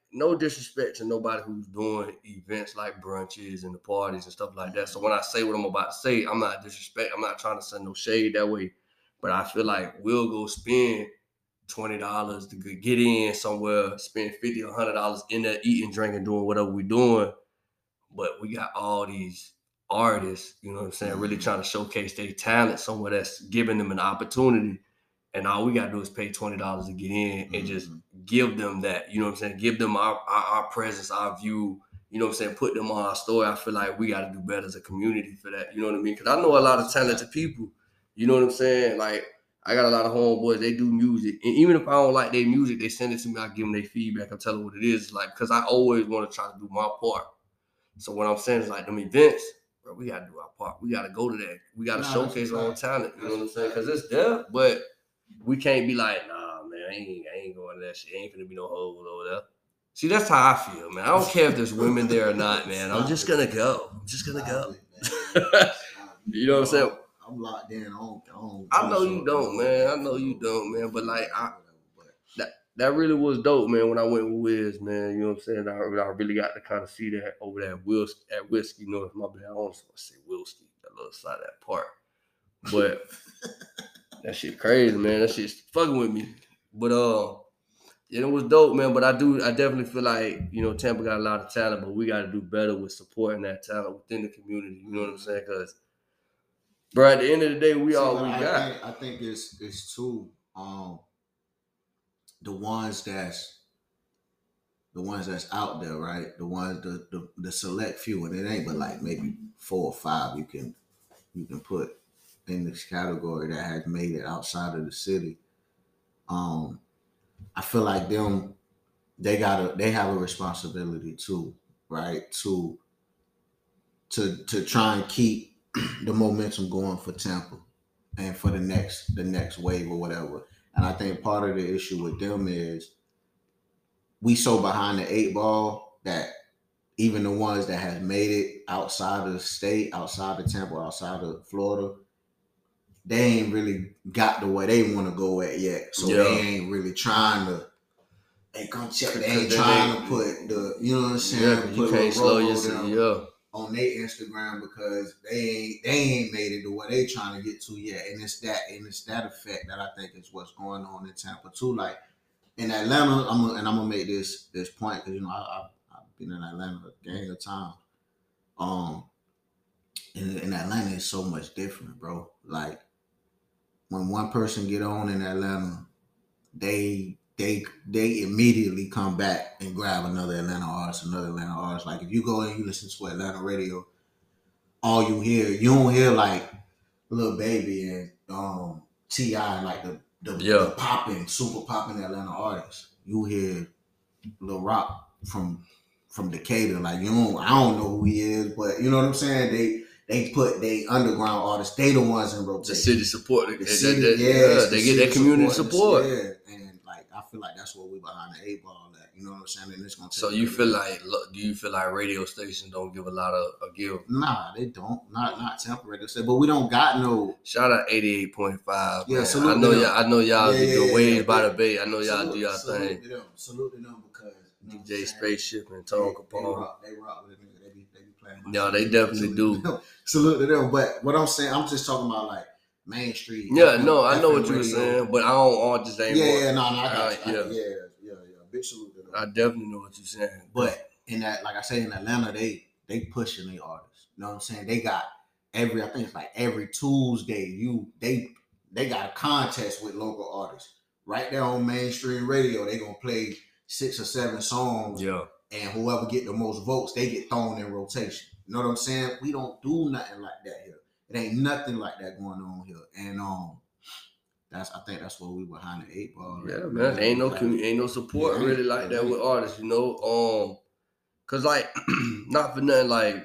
no disrespect to nobody who's doing events like brunches and the parties and stuff like that. So when I say what I'm about to say, I'm not disrespect. I'm not trying to send no shade that way. But I feel like we'll go spend $20 to get in somewhere, spend $50 or $100 in there eating, drinking, doing whatever we're doing. But we got all these artists, you know what I'm saying, really trying to showcase their talent somewhere that's giving them an opportunity. And all we gotta do is pay $20 to get in and just give them that, you know what I'm saying? Give them our presence, our view, you know what I'm saying? Put them on our story. I feel like we gotta do better as a community for that, you know what I mean? Because I know a lot of talented people, you know what I'm saying? Like, I got a lot of homeboys, they do music. And even if I don't like their music, they send it to me, I give them their feedback, I tell them what it is. Like, because I always want to try to do my part. So what I'm saying is like them events, bro, we gotta do our part. We gotta go to that. We gotta showcase our own talent. You know what I'm saying? Because it's there, but we can't be like, nah, man, I ain't going to that shit. Ain't gonna be no hoes over there. See, that's how I feel, man. I don't care if there's women there or not, man. I'm just gonna go. I'm just gonna go. You know what I'm saying? I'm locked in on I know you don't, man. I know you don't, man. But like, that really was dope, man, when I went with Wiz, man. You know what I'm saying? I really got to kind of see that over there at Whiskey North. My bad. I don't want to say Wilski, that little side of that part. But that shit crazy, man. That shit's fucking with me. But yeah, it was dope, man. But I definitely feel like, you know, Tampa got a lot of talent, but we got to do better with supporting that talent within the community. You know what I'm saying? Because, bro, at the end of the day, we got. I think it's too the ones that's out there, right? The ones the select few, and it ain't but like maybe 4 or 5 you can put in this category that has made it outside of the city. I feel like they have a responsibility too, right? To try and keep the momentum going for Tampa and for the next wave or whatever. And I think part of the issue with them is we so behind the 8 ball that even the ones that have made it outside of the state, outside of Tampa, outside of Florida, they ain't really got the way they want to go at yet. So they ain't really trying to. They come check. They ain't trying to put the. You know what I'm saying? Yeah, you can't slow yourself. On their Instagram because they ain't made it to where they trying to get to yet, and it's that effect that I think is what's going on in Tampa too. Like in Atlanta, I'm gonna make this point because you know I've been in Atlanta a gang of time. In Atlanta, it's so much different, bro. Like when one person get on in Atlanta, they immediately come back and grab another Atlanta artist. Like if you go and you listen to Atlanta radio, all you don't hear like Lil Baby and T.I. like the popping, super popping Atlanta artists. You hear Lil Rock from Decatur. Like I don't know who he is, but you know what I'm saying? They put they underground artists. They the ones in rotation. The city support. The city, they get that community support. Yeah, and like I feel like that's what we behind the 8 ball at. You know what I'm saying? And it's gonna. So you feel like? Do you feel like radio stations don't give a lot of a give? Nah, they don't. Not Tampa radio station, but we don't got no. Shout out 88.5. Yeah, salute I know y'all be doing waves by the bay. I know y'all do y'all thing. Salute to them because DJ Spaceship and Tone Capone. They rock with it. They be playing. Yeah, they definitely do. Salute to them. But what I'm saying, I'm just talking about like Main Street. Yeah, no, I know what you were saying, but I don't just ain't. Yeah, no, I got you. Yeah. Big salute to them. I definitely know what you're saying. But in that, like I say, in Atlanta, they pushing their artists. You know what I'm saying? They got I think it's like every Tuesday, they got a contest with local artists. Right there on mainstream radio, they gonna play 6 or 7 songs. Yeah. And whoever get the most votes, they get thrown in rotation. You know what I'm saying? We don't do nothing like that here. It ain't nothing like that going on here. And I think that's what we behind the 8 ball. Yeah, man. Ain't no support really like that with artists, you know. Cause like not for nothing, like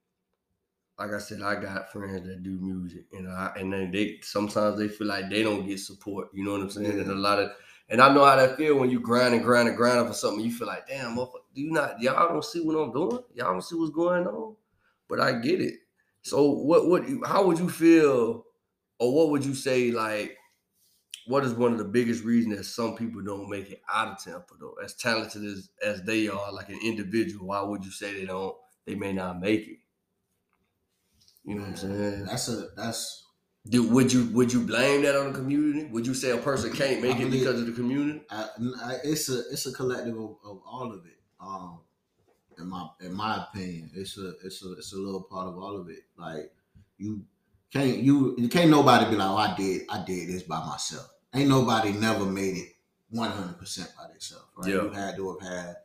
I said, I got friends that do music, and then they sometimes they feel like they don't get support. You know what I'm saying? Yeah. And I know how that feel when you grind for something. You feel like, damn, motherfucker, y'all don't see what I'm doing? Y'all don't see what's going on? But I get it. So how would you feel, or what would you say, like, what is one of the biggest reasons that some people don't make it out of Tampa though? As talented as they are, like an individual, why would you say they don't? They may not make it. You know what I'm saying? That's. Would you blame that on the community? Would you say a person can't make it because of the community? It's a collective of all of it. In my opinion, it's a little part of all of it. Like you can't nobody be like, oh, I did this by myself. Ain't nobody never made it 100% by themselves, right? Yeah. You had to have had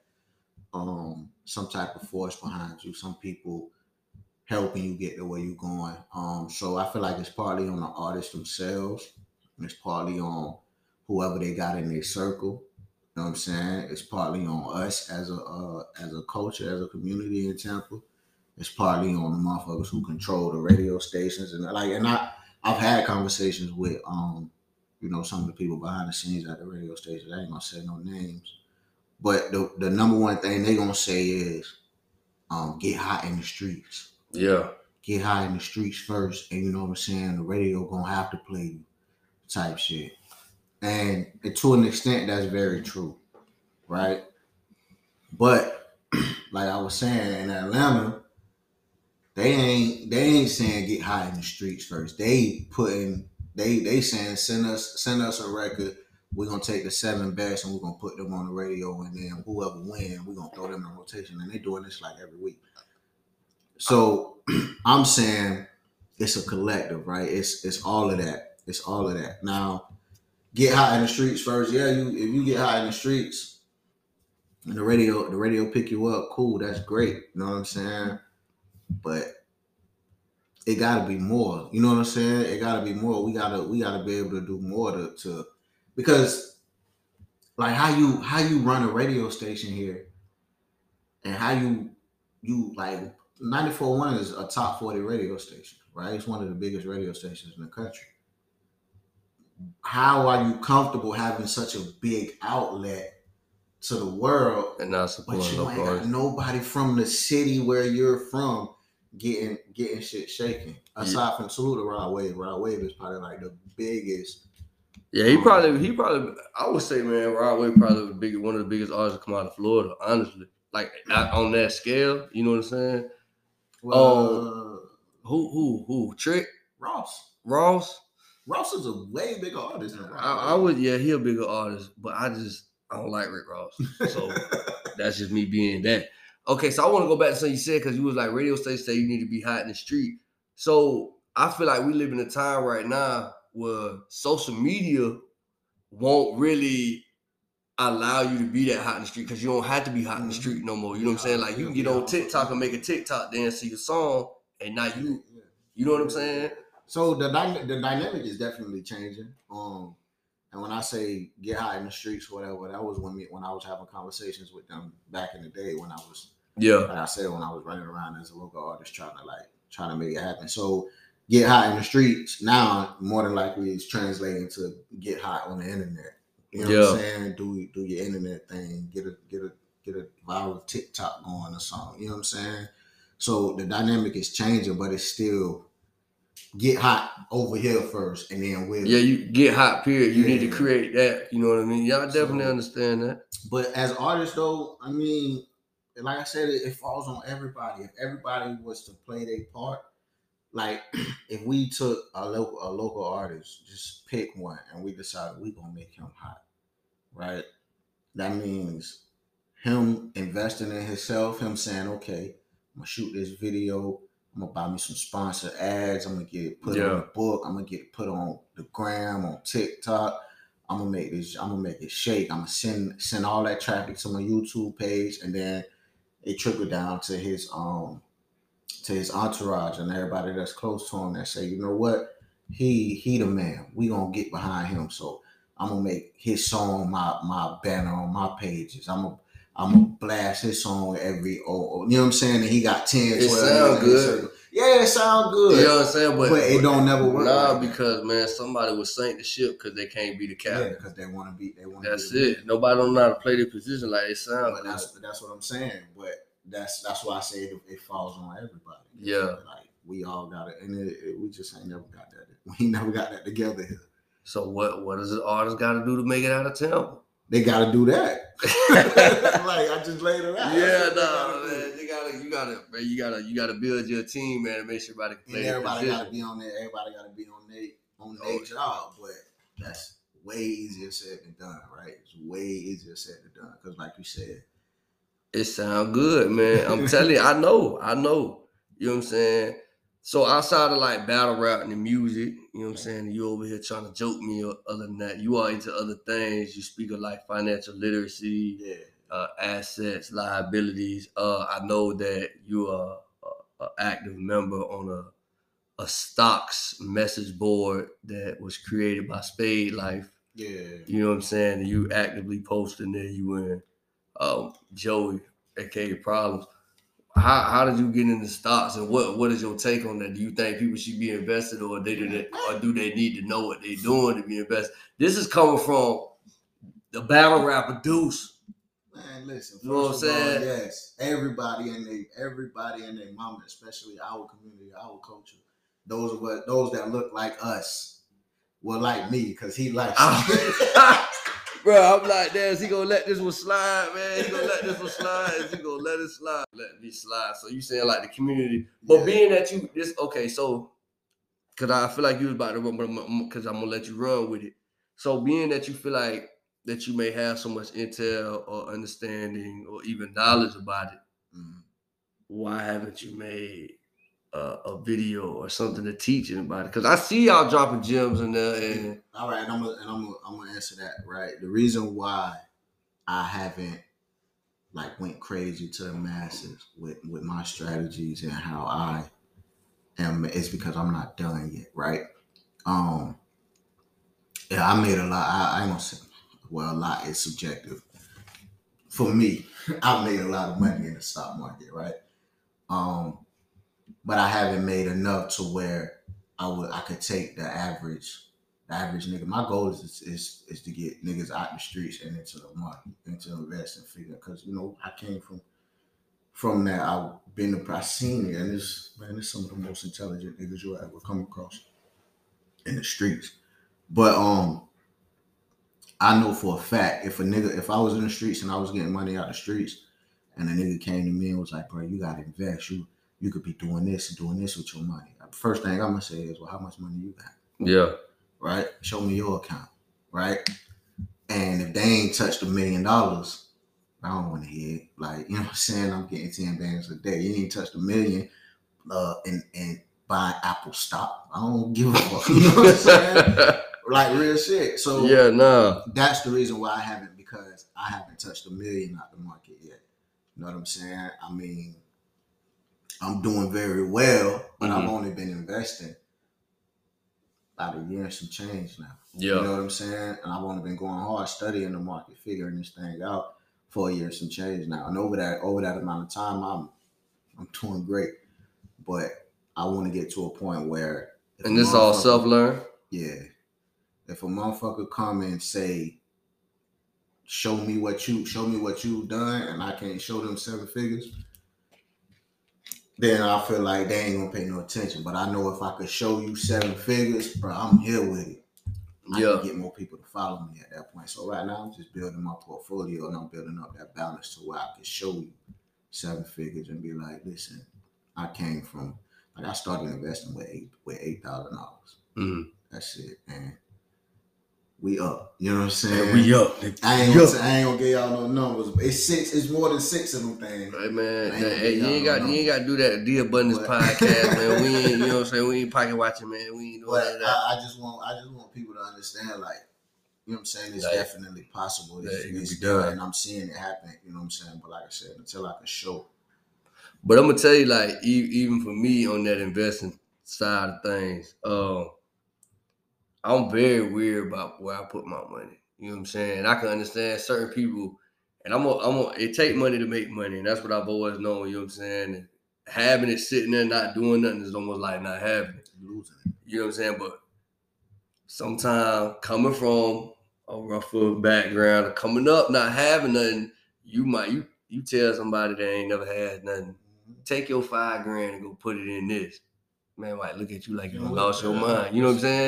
some type of force behind you, some people helping you get to where you're going. So I feel like it's partly on the artists themselves, and it's partly on whoever they got in their circle. You know what I'm saying? It's partly on us as a culture, as a community in Tampa. It's partly on the motherfuckers who control the radio stations and I've had conversations with some of the people behind the scenes at the radio stations. I ain't gonna say no names, but the number one thing they gonna say is get hot in the streets. Yeah. Get hot in the streets first, and you know what I'm saying? The radio gonna have to play you type shit. And to an extent, that's very true, right? But like I was saying, in Atlanta, they ain't saying get high in the streets first. They saying send us a record. We're gonna take the 7 best and we're gonna put them on the radio, and then whoever wins, we're gonna throw them in rotation. And they're doing this like every week. So I'm saying it's a collective, right? It's all of that. It's all of that. Now, get hot in the streets first. Yeah, if you get hot in the streets and the radio pick you up, cool, that's great. You know what I'm saying? But it gotta be more. You know what I'm saying? It gotta be more. We gotta be able to do more to because like how you run a radio station here and how you like 94.1 is a top 40 radio station, right? It's one of the biggest radio stations in the country. How are you comfortable having such a big outlet to the world, and not supporting but you ain't got nobody from the city where you're from getting shit shaking? Aside from Salute to Rod Wave. Rod Wave is probably like the biggest. Yeah, he probably I would say, man, Rod Wave probably one of the biggest artists to come out of Florida, honestly. Like on that scale, you know what I'm saying? Well, who? Trick? Ross is a way bigger artist than Ross. He a bigger artist, but I don't like Rick Ross. So that's just me being that. Okay, so I want to go back to something you said, because you was like, radio stations say you need to be hot in the street. So I feel like we live in a time right now where social media won't really allow you to be that hot in the street, because you don't have to be hot in the street no more. You know what I'm saying? Like you can get on TikTok and make a TikTok dance to your song, and now you know what I'm saying? So the dynamic is definitely changing. And when I say get hot in the streets, whatever, that was when I was having conversations with them back in the day when I was, like I said, when I was running around as a local artist trying to make it happen. So get hot in the streets now more than likely is translating to get hot on the internet. You know what I'm saying? Do your internet thing, get a viral TikTok going or something. You know what I'm saying? So the dynamic is changing, but it's still get hot over here first, and then you get hot. Period. You need to create that. You know what I mean? Y'all definitely understand that. But as artists, though, I mean, like I said, it falls on everybody. If everybody was to play their part, like if we took a local artist, just pick one, and we decided we're gonna make him hot, right? That means him investing in himself, him saying, okay, I'm gonna shoot this video, I'm gonna buy me some sponsored ads, I'm gonna get it put on the book, I'm gonna get it put on the gram, on TikTok, I'm gonna make it shake, I'm gonna send all that traffic to my YouTube page, and then it trickle down to his entourage and everybody that's close to him that say, you know what, he the man, we gonna get behind him. So I'm gonna make his song my banner on my pages. I'm gonna blast his song every you know what I'm saying? And he got 10, 12. It sound good. Yeah, it sound good. You know what I'm saying? But it don't never work. Nah, because man, somebody would sink the ship because they can't be the captain. Yeah, because they want to be. That's it. Nobody don't know how to play their position like it sounds. But that's what I'm saying. But that's why I say it falls on everybody. Yeah. Like we all got it, and we just ain't never got that. We never got that together here. So what does the artist got to do to make it out of Tampa? They got to do that. Like I just laid it out. Yeah, no, man. You gotta build your team, man, and make sure everybody can play. And everybody got to be on there. Everybody got to be on their job. But that's way easier said than done, right? It's way easier said than done. Because like you said, it sounds good, man. I'm telling you, I know. You know what I'm saying? So outside of like battle rap and the music, you know what I'm saying? You over here trying to joke me or other than that. You are into other things. You speak of like financial literacy, assets, liabilities. I know that you are an active member on a stocks message board that was created by Spade Life. Yeah. You know what I'm saying? And you actively posting there. You and Joey, aka Problems. How did you get into stocks, and what is your take on that? Do you think people should be invested, or do they need to know what they're doing to be invested? This is coming from the battle rapper Deuce. Man, listen. You know what I'm saying? Yes, everybody and their mama, especially our community, our culture. Those that look like us, well, like me, because he likes. Bro, I'm like, damn, is he gonna let this one slide, man? He gonna let this one slide? Is he gonna let it slide? Let me slide. So you saying like the community, but being that so because I feel like you was about to run, because I'm gonna let you run with it. So being that you feel like that you may have so much intel or understanding or even knowledge about it, why haven't you made a video or something to teach anybody? Because I see y'all dropping gems in there. And all right, I'm gonna answer that. Right, the reason why I haven't like went crazy to the masses with my strategies and how I am is because I'm not done yet. Right. Yeah, I made a lot. I ain't gonna say, well, a lot is subjective. For me, I made a lot of money in the stock market, right? But I haven't made enough to where I could take the average nigga. My goal is to get niggas out the streets and into the market, into investing figure. Because I came from that. I've seen it, and it's some of the most intelligent niggas you'll ever come across in the streets. But I know for a fact if I was in the streets and I was getting money out the streets, and a nigga came to me and was like, bro, you gotta invest. You could be doing this and doing this with your money. First thing I'm gonna say is, well, how much money you got? Yeah. Right? Show me your account. Right? And if they ain't touched $1 million, I don't want to hear it. Like, you know what I'm saying? I'm getting 10 bands a day. You ain't touched $1 million and buy Apple stock. I don't give a fuck. You know what I'm saying? Like real shit. So yeah, no. That's the reason why I haven't, because I haven't touched $1 million out the market yet. You know what I'm saying? I mean, I'm doing very well, but I've only been investing about a year and some change now. Yeah. You know what I'm saying? And I've only been going hard studying the market, figuring this thing out for a year and some change now. And over that amount of time, I'm doing great. But I want to get to a point where, and this all self-learn? Yeah. If a motherfucker come and say, show me what you've done, and I can't show them 7 figures, then I feel like they ain't gonna pay no attention. But I know if I could show you 7 figures, bro, I'm here with it. I can get more people to follow me at that point. So right now I'm just building my portfolio, and I'm building up that balance to where I can show you 7 figures and be like, listen, I came from, like, I started investing with $8,000. That's it, man. We up. You know what I'm saying? Yeah, we up. I ain't gonna give y'all no numbers. It's more than 6 of them things. Hey man, you ain't got to do that Dear Abundance podcast, man. We ain't, you know what I'm saying? We ain't pocket watching, man. We ain't doing that. I just want people to understand, like, you know what I'm saying? It's definitely possible. It's done, and I'm seeing it happen. You know what I'm saying? But like I said, until I can show. But I'm gonna tell you, like, even for me on that investing side of things, I'm very weird about where I put my money. You know what I'm saying? I can understand certain people, and it take money to make money, and that's what I've always known. You know what I'm saying? And having it sitting there not doing nothing is almost like not having it. Losing it. You know what I'm saying? But sometimes coming from a rougher background, or coming up not having nothing, you tell somebody that ain't never had nothing, take your $5,000 and go put it in this. Man might look at you like you lost your mind. You know what I'm saying?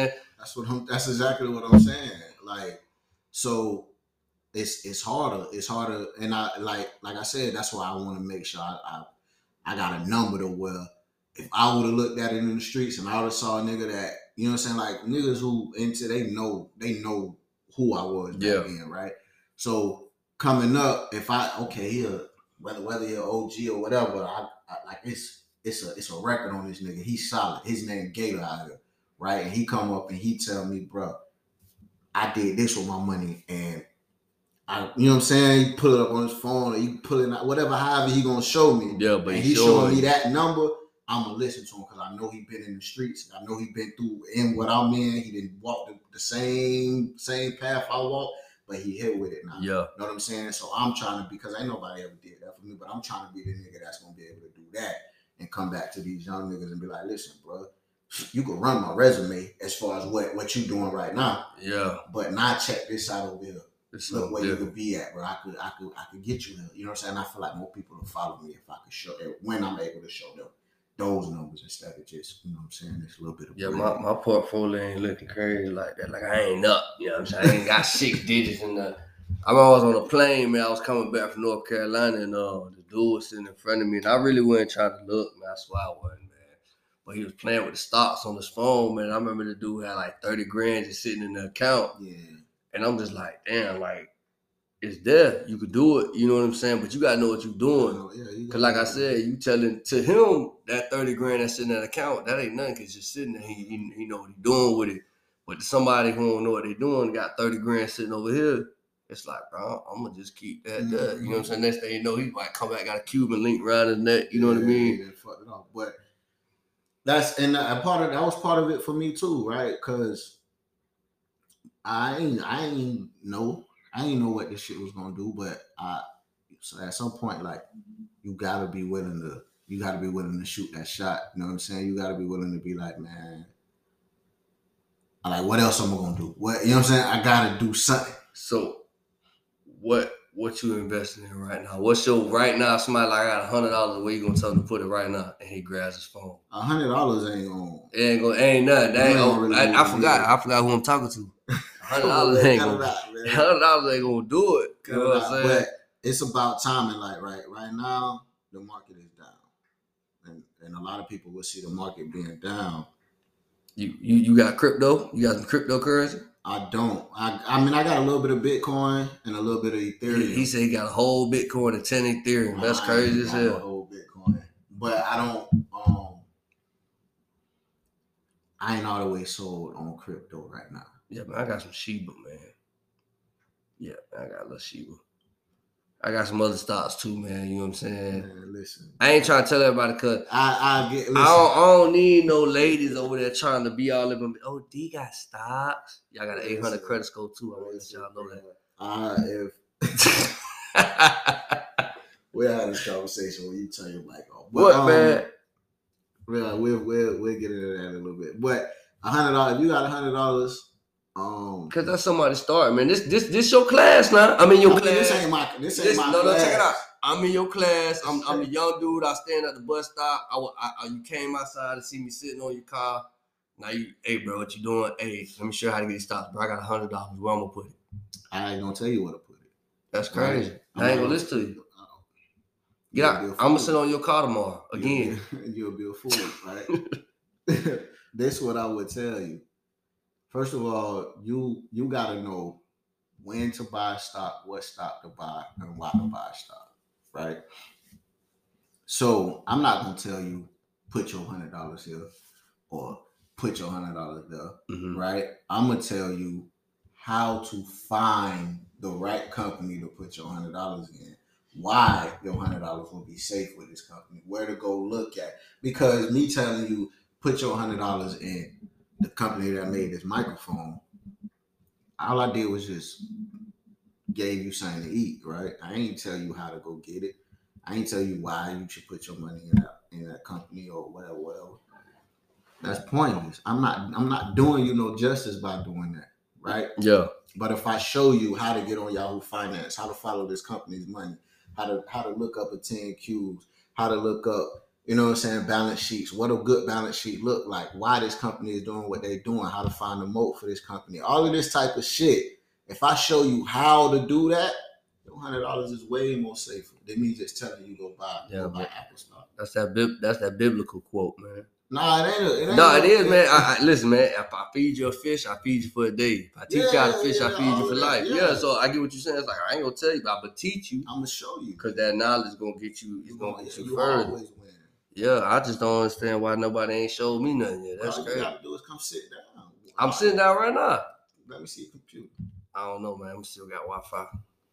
That's exactly what I'm saying. Like, so it's harder. It's harder, and I like I said, that's why I want to make sure I got a number to where if I would have looked at it in the streets and I would have saw a nigga that, you know what I'm saying, like niggas who into they know who I was back then, right? So coming up, if whether you're OG or whatever, I like it's a record on this nigga. He's solid. His name Gator out here, right? And he come up and he tell me, bro, I did this with my money, and you know what I'm saying? He pull it up on his phone, or you pull it out, whatever, however he gonna show me. Yeah, but he's showing me that number. I'm gonna listen to him because I know he been in the streets. I know he been through in what I'm in. He didn't walk the same path I walked, but he hit with it now. Yeah, you know what I'm saying? So I'm trying to, because ain't nobody ever did that for me, but I'm trying to be the nigga that's gonna be able to do that and come back to these young niggas and be like, listen, bro, you can run my resume as far as what you doing right now. Yeah, but not check this out over here. Look where you could be at, bro. I could get you there. You know what I'm saying? I feel like more people will follow me if I could show it when I'm able to show them those numbers instead of just, you know what I'm saying, this little bit of my portfolio ain't looking crazy like that. Like I ain't up, you know what I'm saying? I ain't got 6 digits in the. I was on a plane, man. I was coming back from North Carolina, and the dude was sitting in front of me, and I really wasn't trying to look, man. I swear I wasn't, man. But he was playing with the stocks on his phone, man. I remember the dude had like 30 grand just sitting in the account. Yeah. And I'm just like, damn, like, it's there. You could do it. You know what I'm saying? But you got to know what you're doing. Because like I said, you telling to him that 30 grand that's in that account, that ain't nothing because just sitting there. He know what he's doing with it. But to somebody who don't know what they're doing, got 30 grand sitting over here, it's like, bro, I'm going to just keep that there. You know what I'm saying? Next thing you know, he might come back, got a Cuban link around his neck. You know what I mean? Yeah, fucked it up. But that was part of it for me too, right? Because I ain't know what this shit was gonna do, but so at some point, like, you gotta be willing to shoot that shot. You know what I'm saying? You gotta be willing to be like, man, what else am I gonna do? What, you know what I'm saying? I gotta do something. So what you investing in right now? What's your right now? Somebody like, I got $100. Where you gonna tell him to put it right now? And he grabs his phone. $100 ain't gonna. Ain't nothing. I forgot who I'm talking to. $100 ain't gonna. $100 ain't gonna do it. You know what I'm saying? But it's about timing. Like right now, the market is down, and a lot of people will see the market being down. You got crypto? You got some cryptocurrency? I don't. I mean, I got a little bit of Bitcoin and a little bit of Ethereum. He said he got a whole Bitcoin and 10 Ethereum. That's crazy as hell. A whole Bitcoin, but I don't. I ain't all the way sold on crypto right now. Yeah, man, I got some Shiba, man. Yeah, man, I got a little Shiba. I got some other stocks too, man. You know what I'm saying? Man, listen, I ain't trying to tell everybody because I don't need no ladies over there trying to be all of them. Oh, D got stocks. Y'all got an 800 credit score too. I want to let y'all know that. We'll have this conversation when you turn your mic off. But, man? We'll get into that in a little bit. But $100, if you got $100. Cause that's somebody start, man. This your class now. I'm in your class. This ain't my class. No, check it out. I'm in your class. I'm a young dude. I stand at the bus stop. You came outside to see me sitting on your car. Now hey bro, what you doing? Hey, let me show you how to get these stocks, bro. I got $100. Where I'm gonna put it? I ain't gonna tell you where to put it. That's crazy. I ain't gonna listen to you. Get out. I'm gonna sit on your car tomorrow again. You'll be a fool, right? This is what I would tell you. First of all, you got to know when to buy stock, what stock to buy, and why to buy stock, right? So I'm not going to tell you, put your $100 here or put your $100 there, right? I'm going to tell you how to find the right company to put your $100 in, why your $100 will be safe with this company, where to go look at. Because me telling you, put your $100 in the company that made this microphone, all I did was just gave you something to eat, right? I ain't tell you how to go get it. I ain't tell you why you should put your money in that company or whatever. That's pointless. I'm not doing you no justice by doing that, right? Yeah. But if I show you how to get on Yahoo Finance, how to follow this company's money, how to look up a 10Qs, how to look up You know what I'm saying? Balance sheets. What a good balance sheet look like. Why this company is doing what they're doing. How to find a moat for this company. All of this type of shit. If I show you how to do that, $100 is way more safer than me just telling you go buy Apple stock. That's that biblical quote, man. Nah, it ain't. No, it is, man. I listen, man. If I feed you a fish, I feed you for a day. If I teach you how to fish, I feed you for life. Yeah, so I get what you're saying. It's like I ain't gonna tell you, but I'm gonna teach you. I'm gonna show you because that knowledge is gonna get you. It's gonna get you further. Always win. Yeah, I just don't understand why nobody ain't showed me nothing yet. That's crazy. All you gotta do is come sit down. I'm sitting down right now. Let me see your computer. I don't know, man. I'm still got Wi-Fi.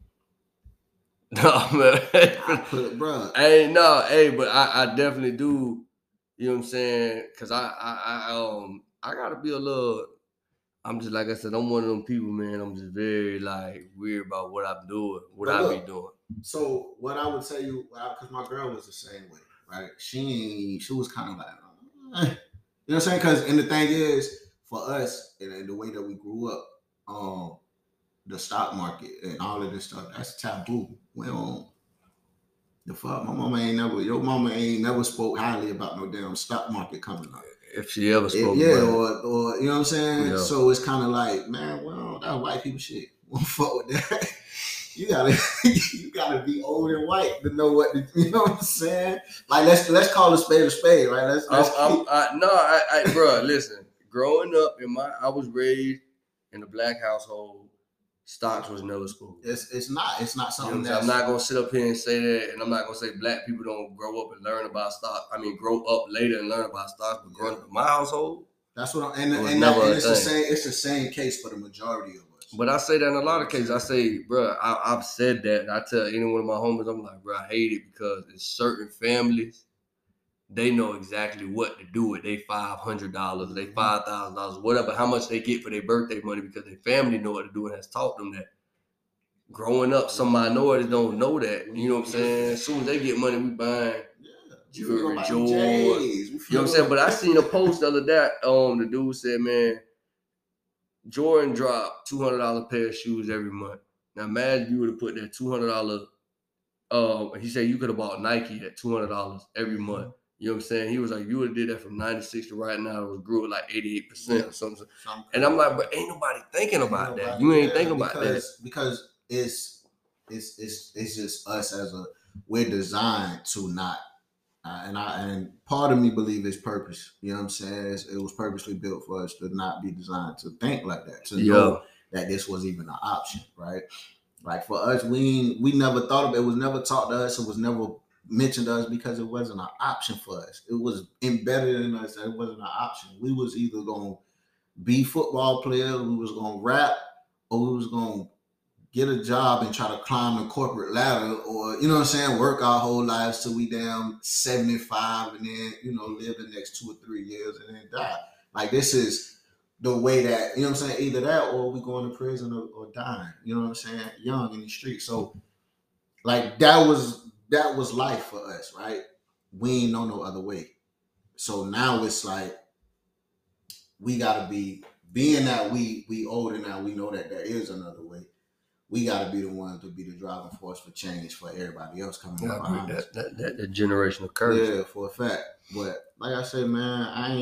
No, man. Bro. But I definitely do. You know what I'm saying? Because I gotta be a little. I'm just like I said. I'm one of them people, man. I'm just very like weird about what I'm doing, be doing. So what I would tell you, because my girl was the same way, right? She was kind of like, you know what I'm saying? Because and the thing is, for us and the way that we grew up, the stock market and all of this stuff, that's taboo. We don't. The fuck, your mama ain't never spoke highly about no damn stock market coming up. If she ever spoke, or you know what I'm saying. Yeah. So it's kind of like, man, well, that white people shit. Won't fuck with that. You gotta be old and white to know what you know what I'm saying. Like let's call a spade, right? Bro, listen. Growing up I was raised in a black household. Stocks was never spoken. It's not something I'm not gonna sit up here and say that, and I'm not gonna say black people don't grow up and learn about stocks. I mean, grow up later and learn about stocks, but growing up in my household, that's what it's the same. It's the same case for the majority of us. But I say that in a lot of cases. I say, bro, I've said that. And I tell any one of my homies, I'm like, bro, I hate it because in certain families, they know exactly what to do with their $500, their $5,000, whatever, how much they get for their birthday money because their family know what to do and has taught them that. Growing up, some minorities don't know that. You know what I'm saying? As soon as they get money, we buying jewelry, Jordans. You know what I'm saying? But I seen a post the other day. The dude said, man, Jordan dropped $200 pair of shoes every month. Now imagine you would have put that $200. He said you could have bought Nike at $200 every month. You know what I'm saying? He was like, you would have did that from 96 to right now. It was grew at like 88% or something. And I'm like, but ain't nobody thinking about that. You ain't thinking about that. Because it's just us we're designed to not. And part of me believe it's purpose. You know what I'm saying? It was purposely built for us to not be designed to think like that. To know that this was even an option, right? Like for us, we never thought of it. It was never taught to us. It was never mentioned to us because it wasn't an option for us. It was embedded in us that it wasn't an option. We was either going to be football players, we was going to rap, or we was going to get a job and try to climb the corporate ladder, or, you know what I'm saying, work our whole lives till we damn 75 and then, live the next 2 or 3 years and then die. Like this is the way that, you know what I'm saying, either that or we going to prison or dying, you know what I'm saying, young in the street. So like that was life for us, right? We ain't know no other way. So now it's like we gotta be, being that we older now, we know that there is another way. We gotta be the ones to be the driving force for change for everybody else coming up behind us. That generational curse. Yeah, for a fact. But like I said, man, I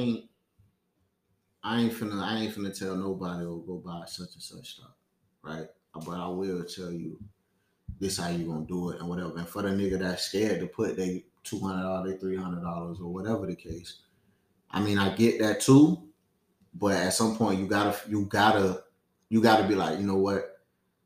ain't finna tell nobody to go buy such and such stuff, right? But I will tell you this how you gonna do it and whatever. And for the nigga that's scared to put they $200, $300 or whatever the case, I mean, I get that too. But at some point, you gotta be like, you know what?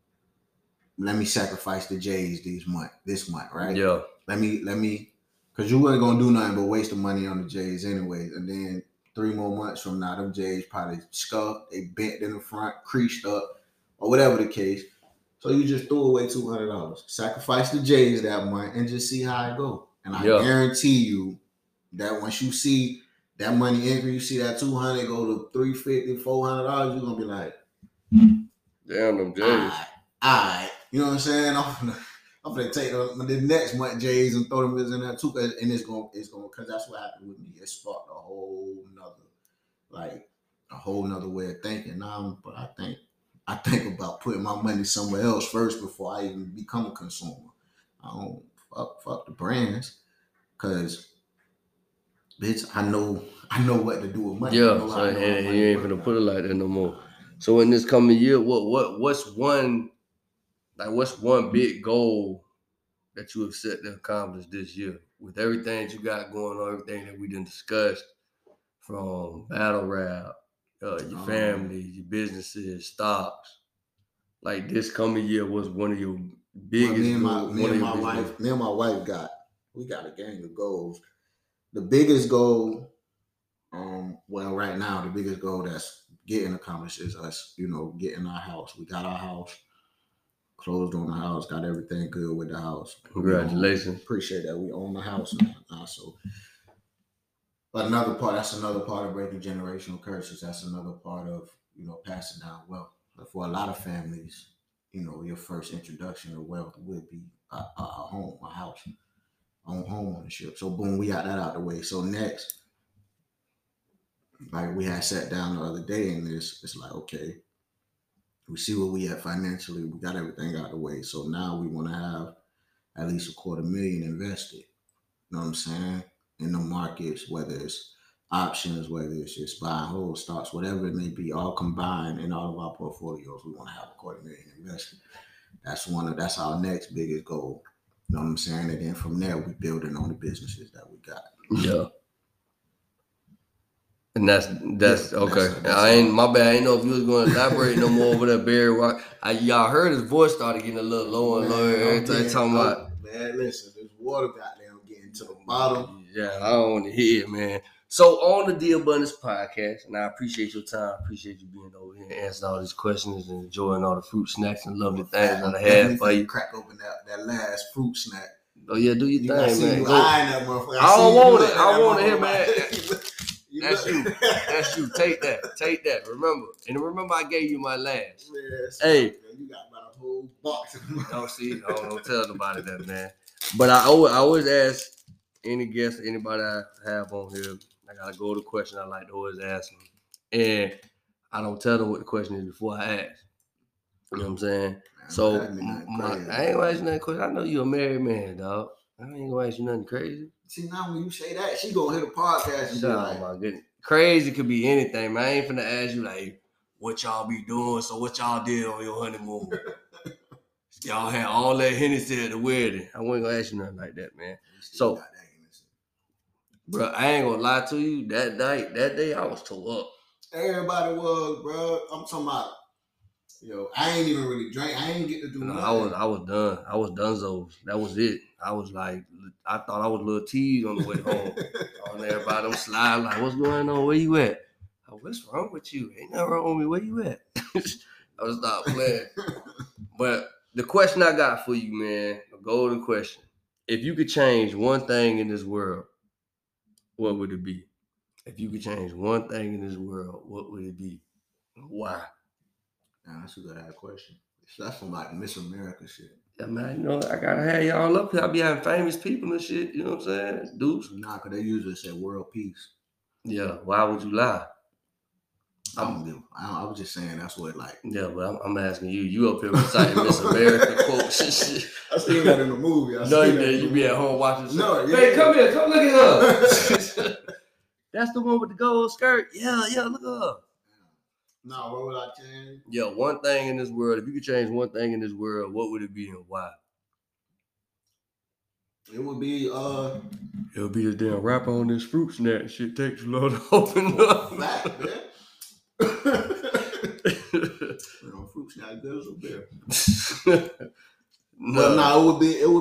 Let me sacrifice the J's this month, right? Yeah. Let me, because you weren't gonna do nothing but waste the money on the J's anyways. And then 3 more months from now, them J's probably scuffed, they bent in the front, creased up, or whatever the case. So you just threw away $200. Sacrifice the J's that month and just see how it go. And I guarantee you that once you see that money increase, you see that $200 go to $350, $400, you're gonna be like, damn them J's. All right. You know what I'm saying? I'm gonna take the next month J's and throw them in there too, and it's gonna because that's what happened with me. It sparked a whole nother way of thinking. But I think about putting my money somewhere else first before I even become a consumer. I don't fuck the brands, because bitch, I know what to do with money. Yeah, so and you ain't gonna put it like that no more. So in this coming year, what's one big goal that you have set to accomplish this year with everything that you got going on, everything that we done discussed, from battle rap, your family, your businesses, stocks. Like this coming year was one of your biggest goals. Me and my wife got a gang of goals. The biggest goal, well, right now, the biggest goal that's getting accomplished is us, getting our house. We got our house, closed on the house, got everything good with the house. Congratulations. Appreciate that. We own the house now. So that's another part of breaking generational curses. That's another part of, passing down wealth. But for a lot of families, your first introduction to wealth would be a home, a house, home ownership. So boom, we got that out the way. So next, like we had sat down the other day, and it's like, okay, we see where we at financially. We got everything out the way. So now we want to have at least $250,000 invested. You know what I'm saying? In the markets, whether it's options, whether it's just buying whole stocks, whatever it may be, all combined in all of our portfolios, we want to have $250,000 invested. That's our next biggest goal. You know what I'm saying? And then from there, we building on the businesses that we got. Yeah. And that's okay. My bad. I ain't know if you was going to elaborate no more over that Barry White. Y'all heard his voice started getting a little lower and lower every time talking about. Man, listen, there's water goddamn getting to the bottom. Yeah, I don't want to hear it, man. So on the The Abundance Podcast, and I appreciate your time. I appreciate you being over here and answering all these questions and enjoying all the fruit snacks and lovely things that I had for you. Crack open that last fruit snack. Oh yeah, do your thing, man. You eyeing that motherfucker. I don't want it. I want to hear, man. That's you. Take that. Remember I gave you my last. Yes, hey, man, you got about a whole box. Don't tell nobody that, man. But I always ask any guest, anybody I have on here, I gotta go to the question I like to always ask them. And I don't tell them what the question is before I ask. You know what I'm saying? Man, so I ain't gonna ask you nothing crazy. I know you're a married man, dog. I ain't gonna ask you nothing crazy. See, now when you say that, she gonna hit a podcast and be like, my goodness. Crazy could be anything, man. I ain't finna ask you like what y'all be doing, so what y'all did on your honeymoon. Y'all had all that Hennessy at the wedding. I wasn't gonna ask you nothing like that, man. So, bro, I ain't gonna lie to you. That day, I was tore up. Everybody was, bro. I'm talking about, I ain't even really drank. I ain't get to do nothing. I was done. I was donezo. That was it. I was like, I thought I was a little teased on the way home. On everybody, I'm sliding like, what's going on? Where you at? What's wrong with you? Ain't nothing wrong with me. Where you at? I was not playing. But the question I got for you, man, a golden question. If you could change one thing in this world, what would it be? If you could change one thing in this world, what would it be? Why? Nah, that's a good ass question. That's some like Miss America shit. Yeah, man, I gotta have y'all up here. I be having famous people and shit, you know what I'm saying? Dudes. Nah, because they usually say world peace. Yeah, why would you lie? I was just saying that's what like. Yeah, but I'm asking you. You up here reciting Miss America quotes and shit. I seen that in the movie. You be at home watching shit. No, yeah. Hey, come here. Come look at her. That's the one with the gold skirt. Yeah, look at her. No, what would I change? Yeah, one thing in this world. If you could change one thing in this world, what would it be and why? It would be it would be a damn wrapper on this fruit snack. Shit takes too long to open up. Flat, man. Fruit snack good as a beer. No,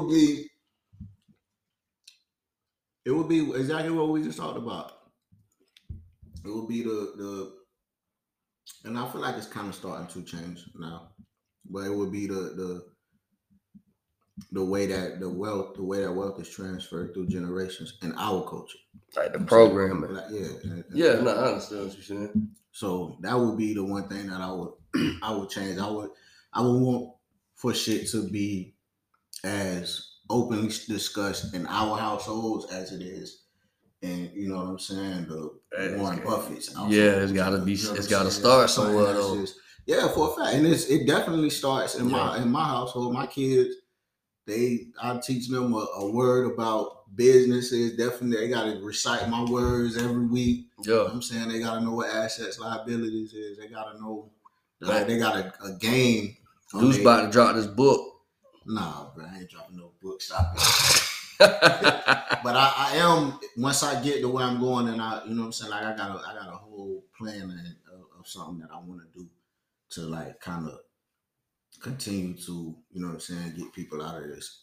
it would be exactly what we just talked about. It would be the and I feel like it's kind of starting to change now, but it would be the way that wealth is transferred through generations in our culture, like the programming. Like, I understand what you're saying. So that would be the one thing that I would change. I would want for shit to be as openly discussed in our households as it is. And you know what I'm saying? The Warren Buffett's. Yeah, it's gotta start somewhere though. Yeah, for a fact. And it definitely starts in my household. My kids, I teach them a word about businesses definitely they gotta recite my words every week. You know Yeah. what I'm saying? They gotta know what assets, liabilities is. They gotta know Man. they got a game. Dude's about to drop this book. Nah, bro, I ain't dropping no book. Stop it. But I am, once I get to where I'm going, and you know what I'm saying, like I got a whole plan of something that I want to do to like kind of continue to, you know what I'm saying, get people out of this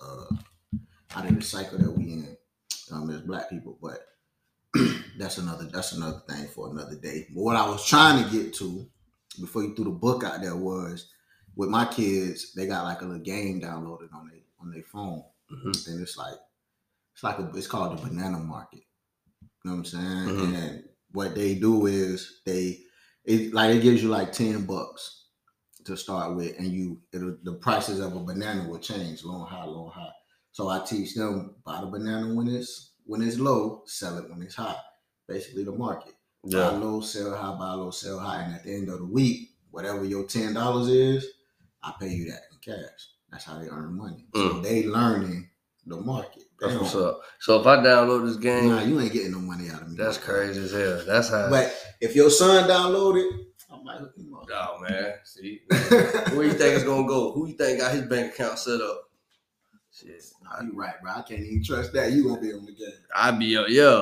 cycle that we in as Black people. But that's another thing for another day. But what I was trying to get to before you threw the book out there was with my kids, they got like a little game downloaded on their phone, and it's called the Banana Market. You know what I'm saying? And what they do is it gives you like $10 to start with, and the prices of a banana will change low and high, low and high. So I teach them buy the banana when it's low, sell it when it's high. Basically the market. Yeah. Buy low, sell high, buy low, sell high. And at the end of the week, whatever your $10 is, I pay you that in cash. That's how they earn money. So they learning the market. That's what's up. So if I download this game, nah, you ain't getting no money out of me. That's crazy as hell. That's how. But if your son download it, I might hook him up. Oh man, see, where you think it's gonna go? Who you think got his bank account set up? Shit, nah, you right, bro. I can't even trust that. You gonna be on the game. I be up, yeah.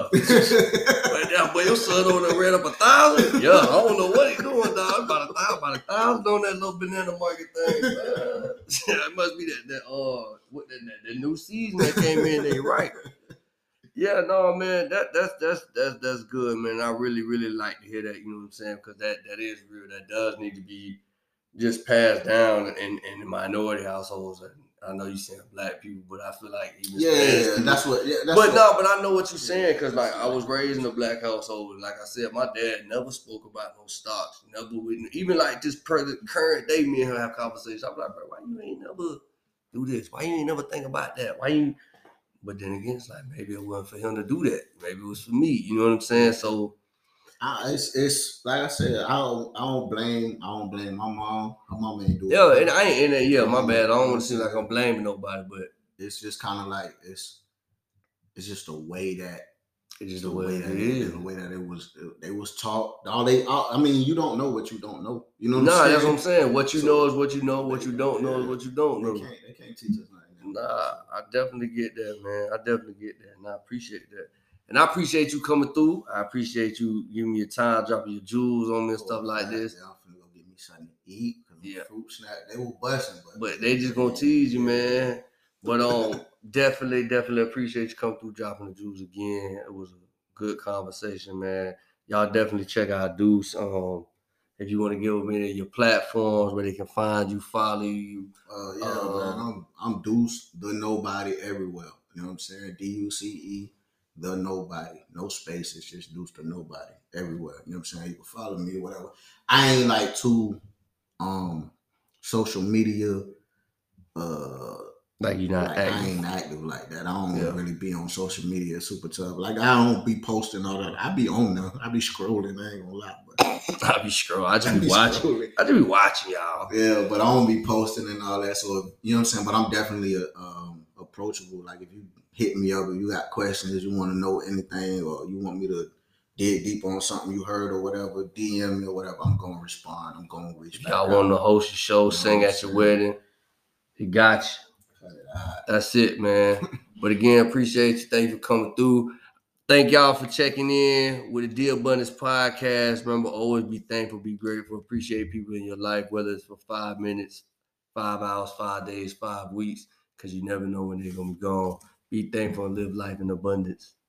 But your son over there ran up 1,000. Yeah, I don't know what he doing, dog. About 1,000 on that little banana market thing. It must be that new season that came in. They right. Yeah, no, man, that's good, man. I really, really like to hear that. You know what I'm saying? Because that is real. That does need to be just passed down in the minority households. And I know you saying Black people, but I feel like even that's what. But I know what you're saying because like I was raised in a Black household, and like I said, my dad never spoke about no stocks. Never, even like this current day, me and her have conversations. I'm like, bro, why you ain't never do this? Why you ain't never think about that? Why you? But then again, it's like maybe it wasn't for him to do that. Maybe it was for me. You know what I'm saying? So it's like I said, I don't blame my mom. Her mom ain't doing. Yeah, and I ain't in that. Yeah, my bad. I don't want to seem like I'm blaming nobody, but it's just kind of like it's just the way that it's just the way that it is. The way that they was taught. I mean, you don't know what you don't know. You know what I'm saying? Nah, that's what I'm saying. What you know is what you know. What you don't know is what you don't know. They can't teach us nothing. Nah, I definitely get that, man. I definitely get that, and I appreciate that. And I appreciate you coming through. I appreciate you giving me your time, dropping your jewels on me and stuff like this. Y'all finna go get me something to eat. Yeah. Fruit snack. They were busting, but they just gonna tease you, man. But definitely appreciate you coming through, dropping the jewels again. It was a good conversation, man. Y'all definitely check out Deuce. If you want to give them any of your platforms where they can find you, follow you. Man, I'm Deuce, the Nobody everywhere. You know what I'm saying? DUCE, the Nobody. No space. It's just Deuce, the Nobody everywhere. You know what I'm saying? You can follow me or whatever. I ain't like too social media. Like you're not active. I ain't active like that. I don't really be on social media super tough. Like I don't be posting all that. I be on there. I be scrolling. I ain't gonna lie, but I be scrolling. I just be watching. Scrolling. I just be watching y'all. Yeah, but I don't be posting and all that. So you know what I'm saying. But I'm definitely approachable. Like if you hit me up, if you got questions, you want to know anything, or you want me to dig deep on something you heard or whatever, DM me or whatever. I'm gonna respond. I'm gonna reach back. Y'all want to host your show, sing at your wedding? He got you. That's it, man. But again, appreciate you. Thank you for coming through. Thank y'all for checking in with the Dear Abundance podcast. Remember, always be thankful, be grateful, appreciate people in your life, whether it's for 5 minutes, 5 hours, 5 days, 5 weeks, because you never know when they're going to be gone. Be thankful and live life in abundance.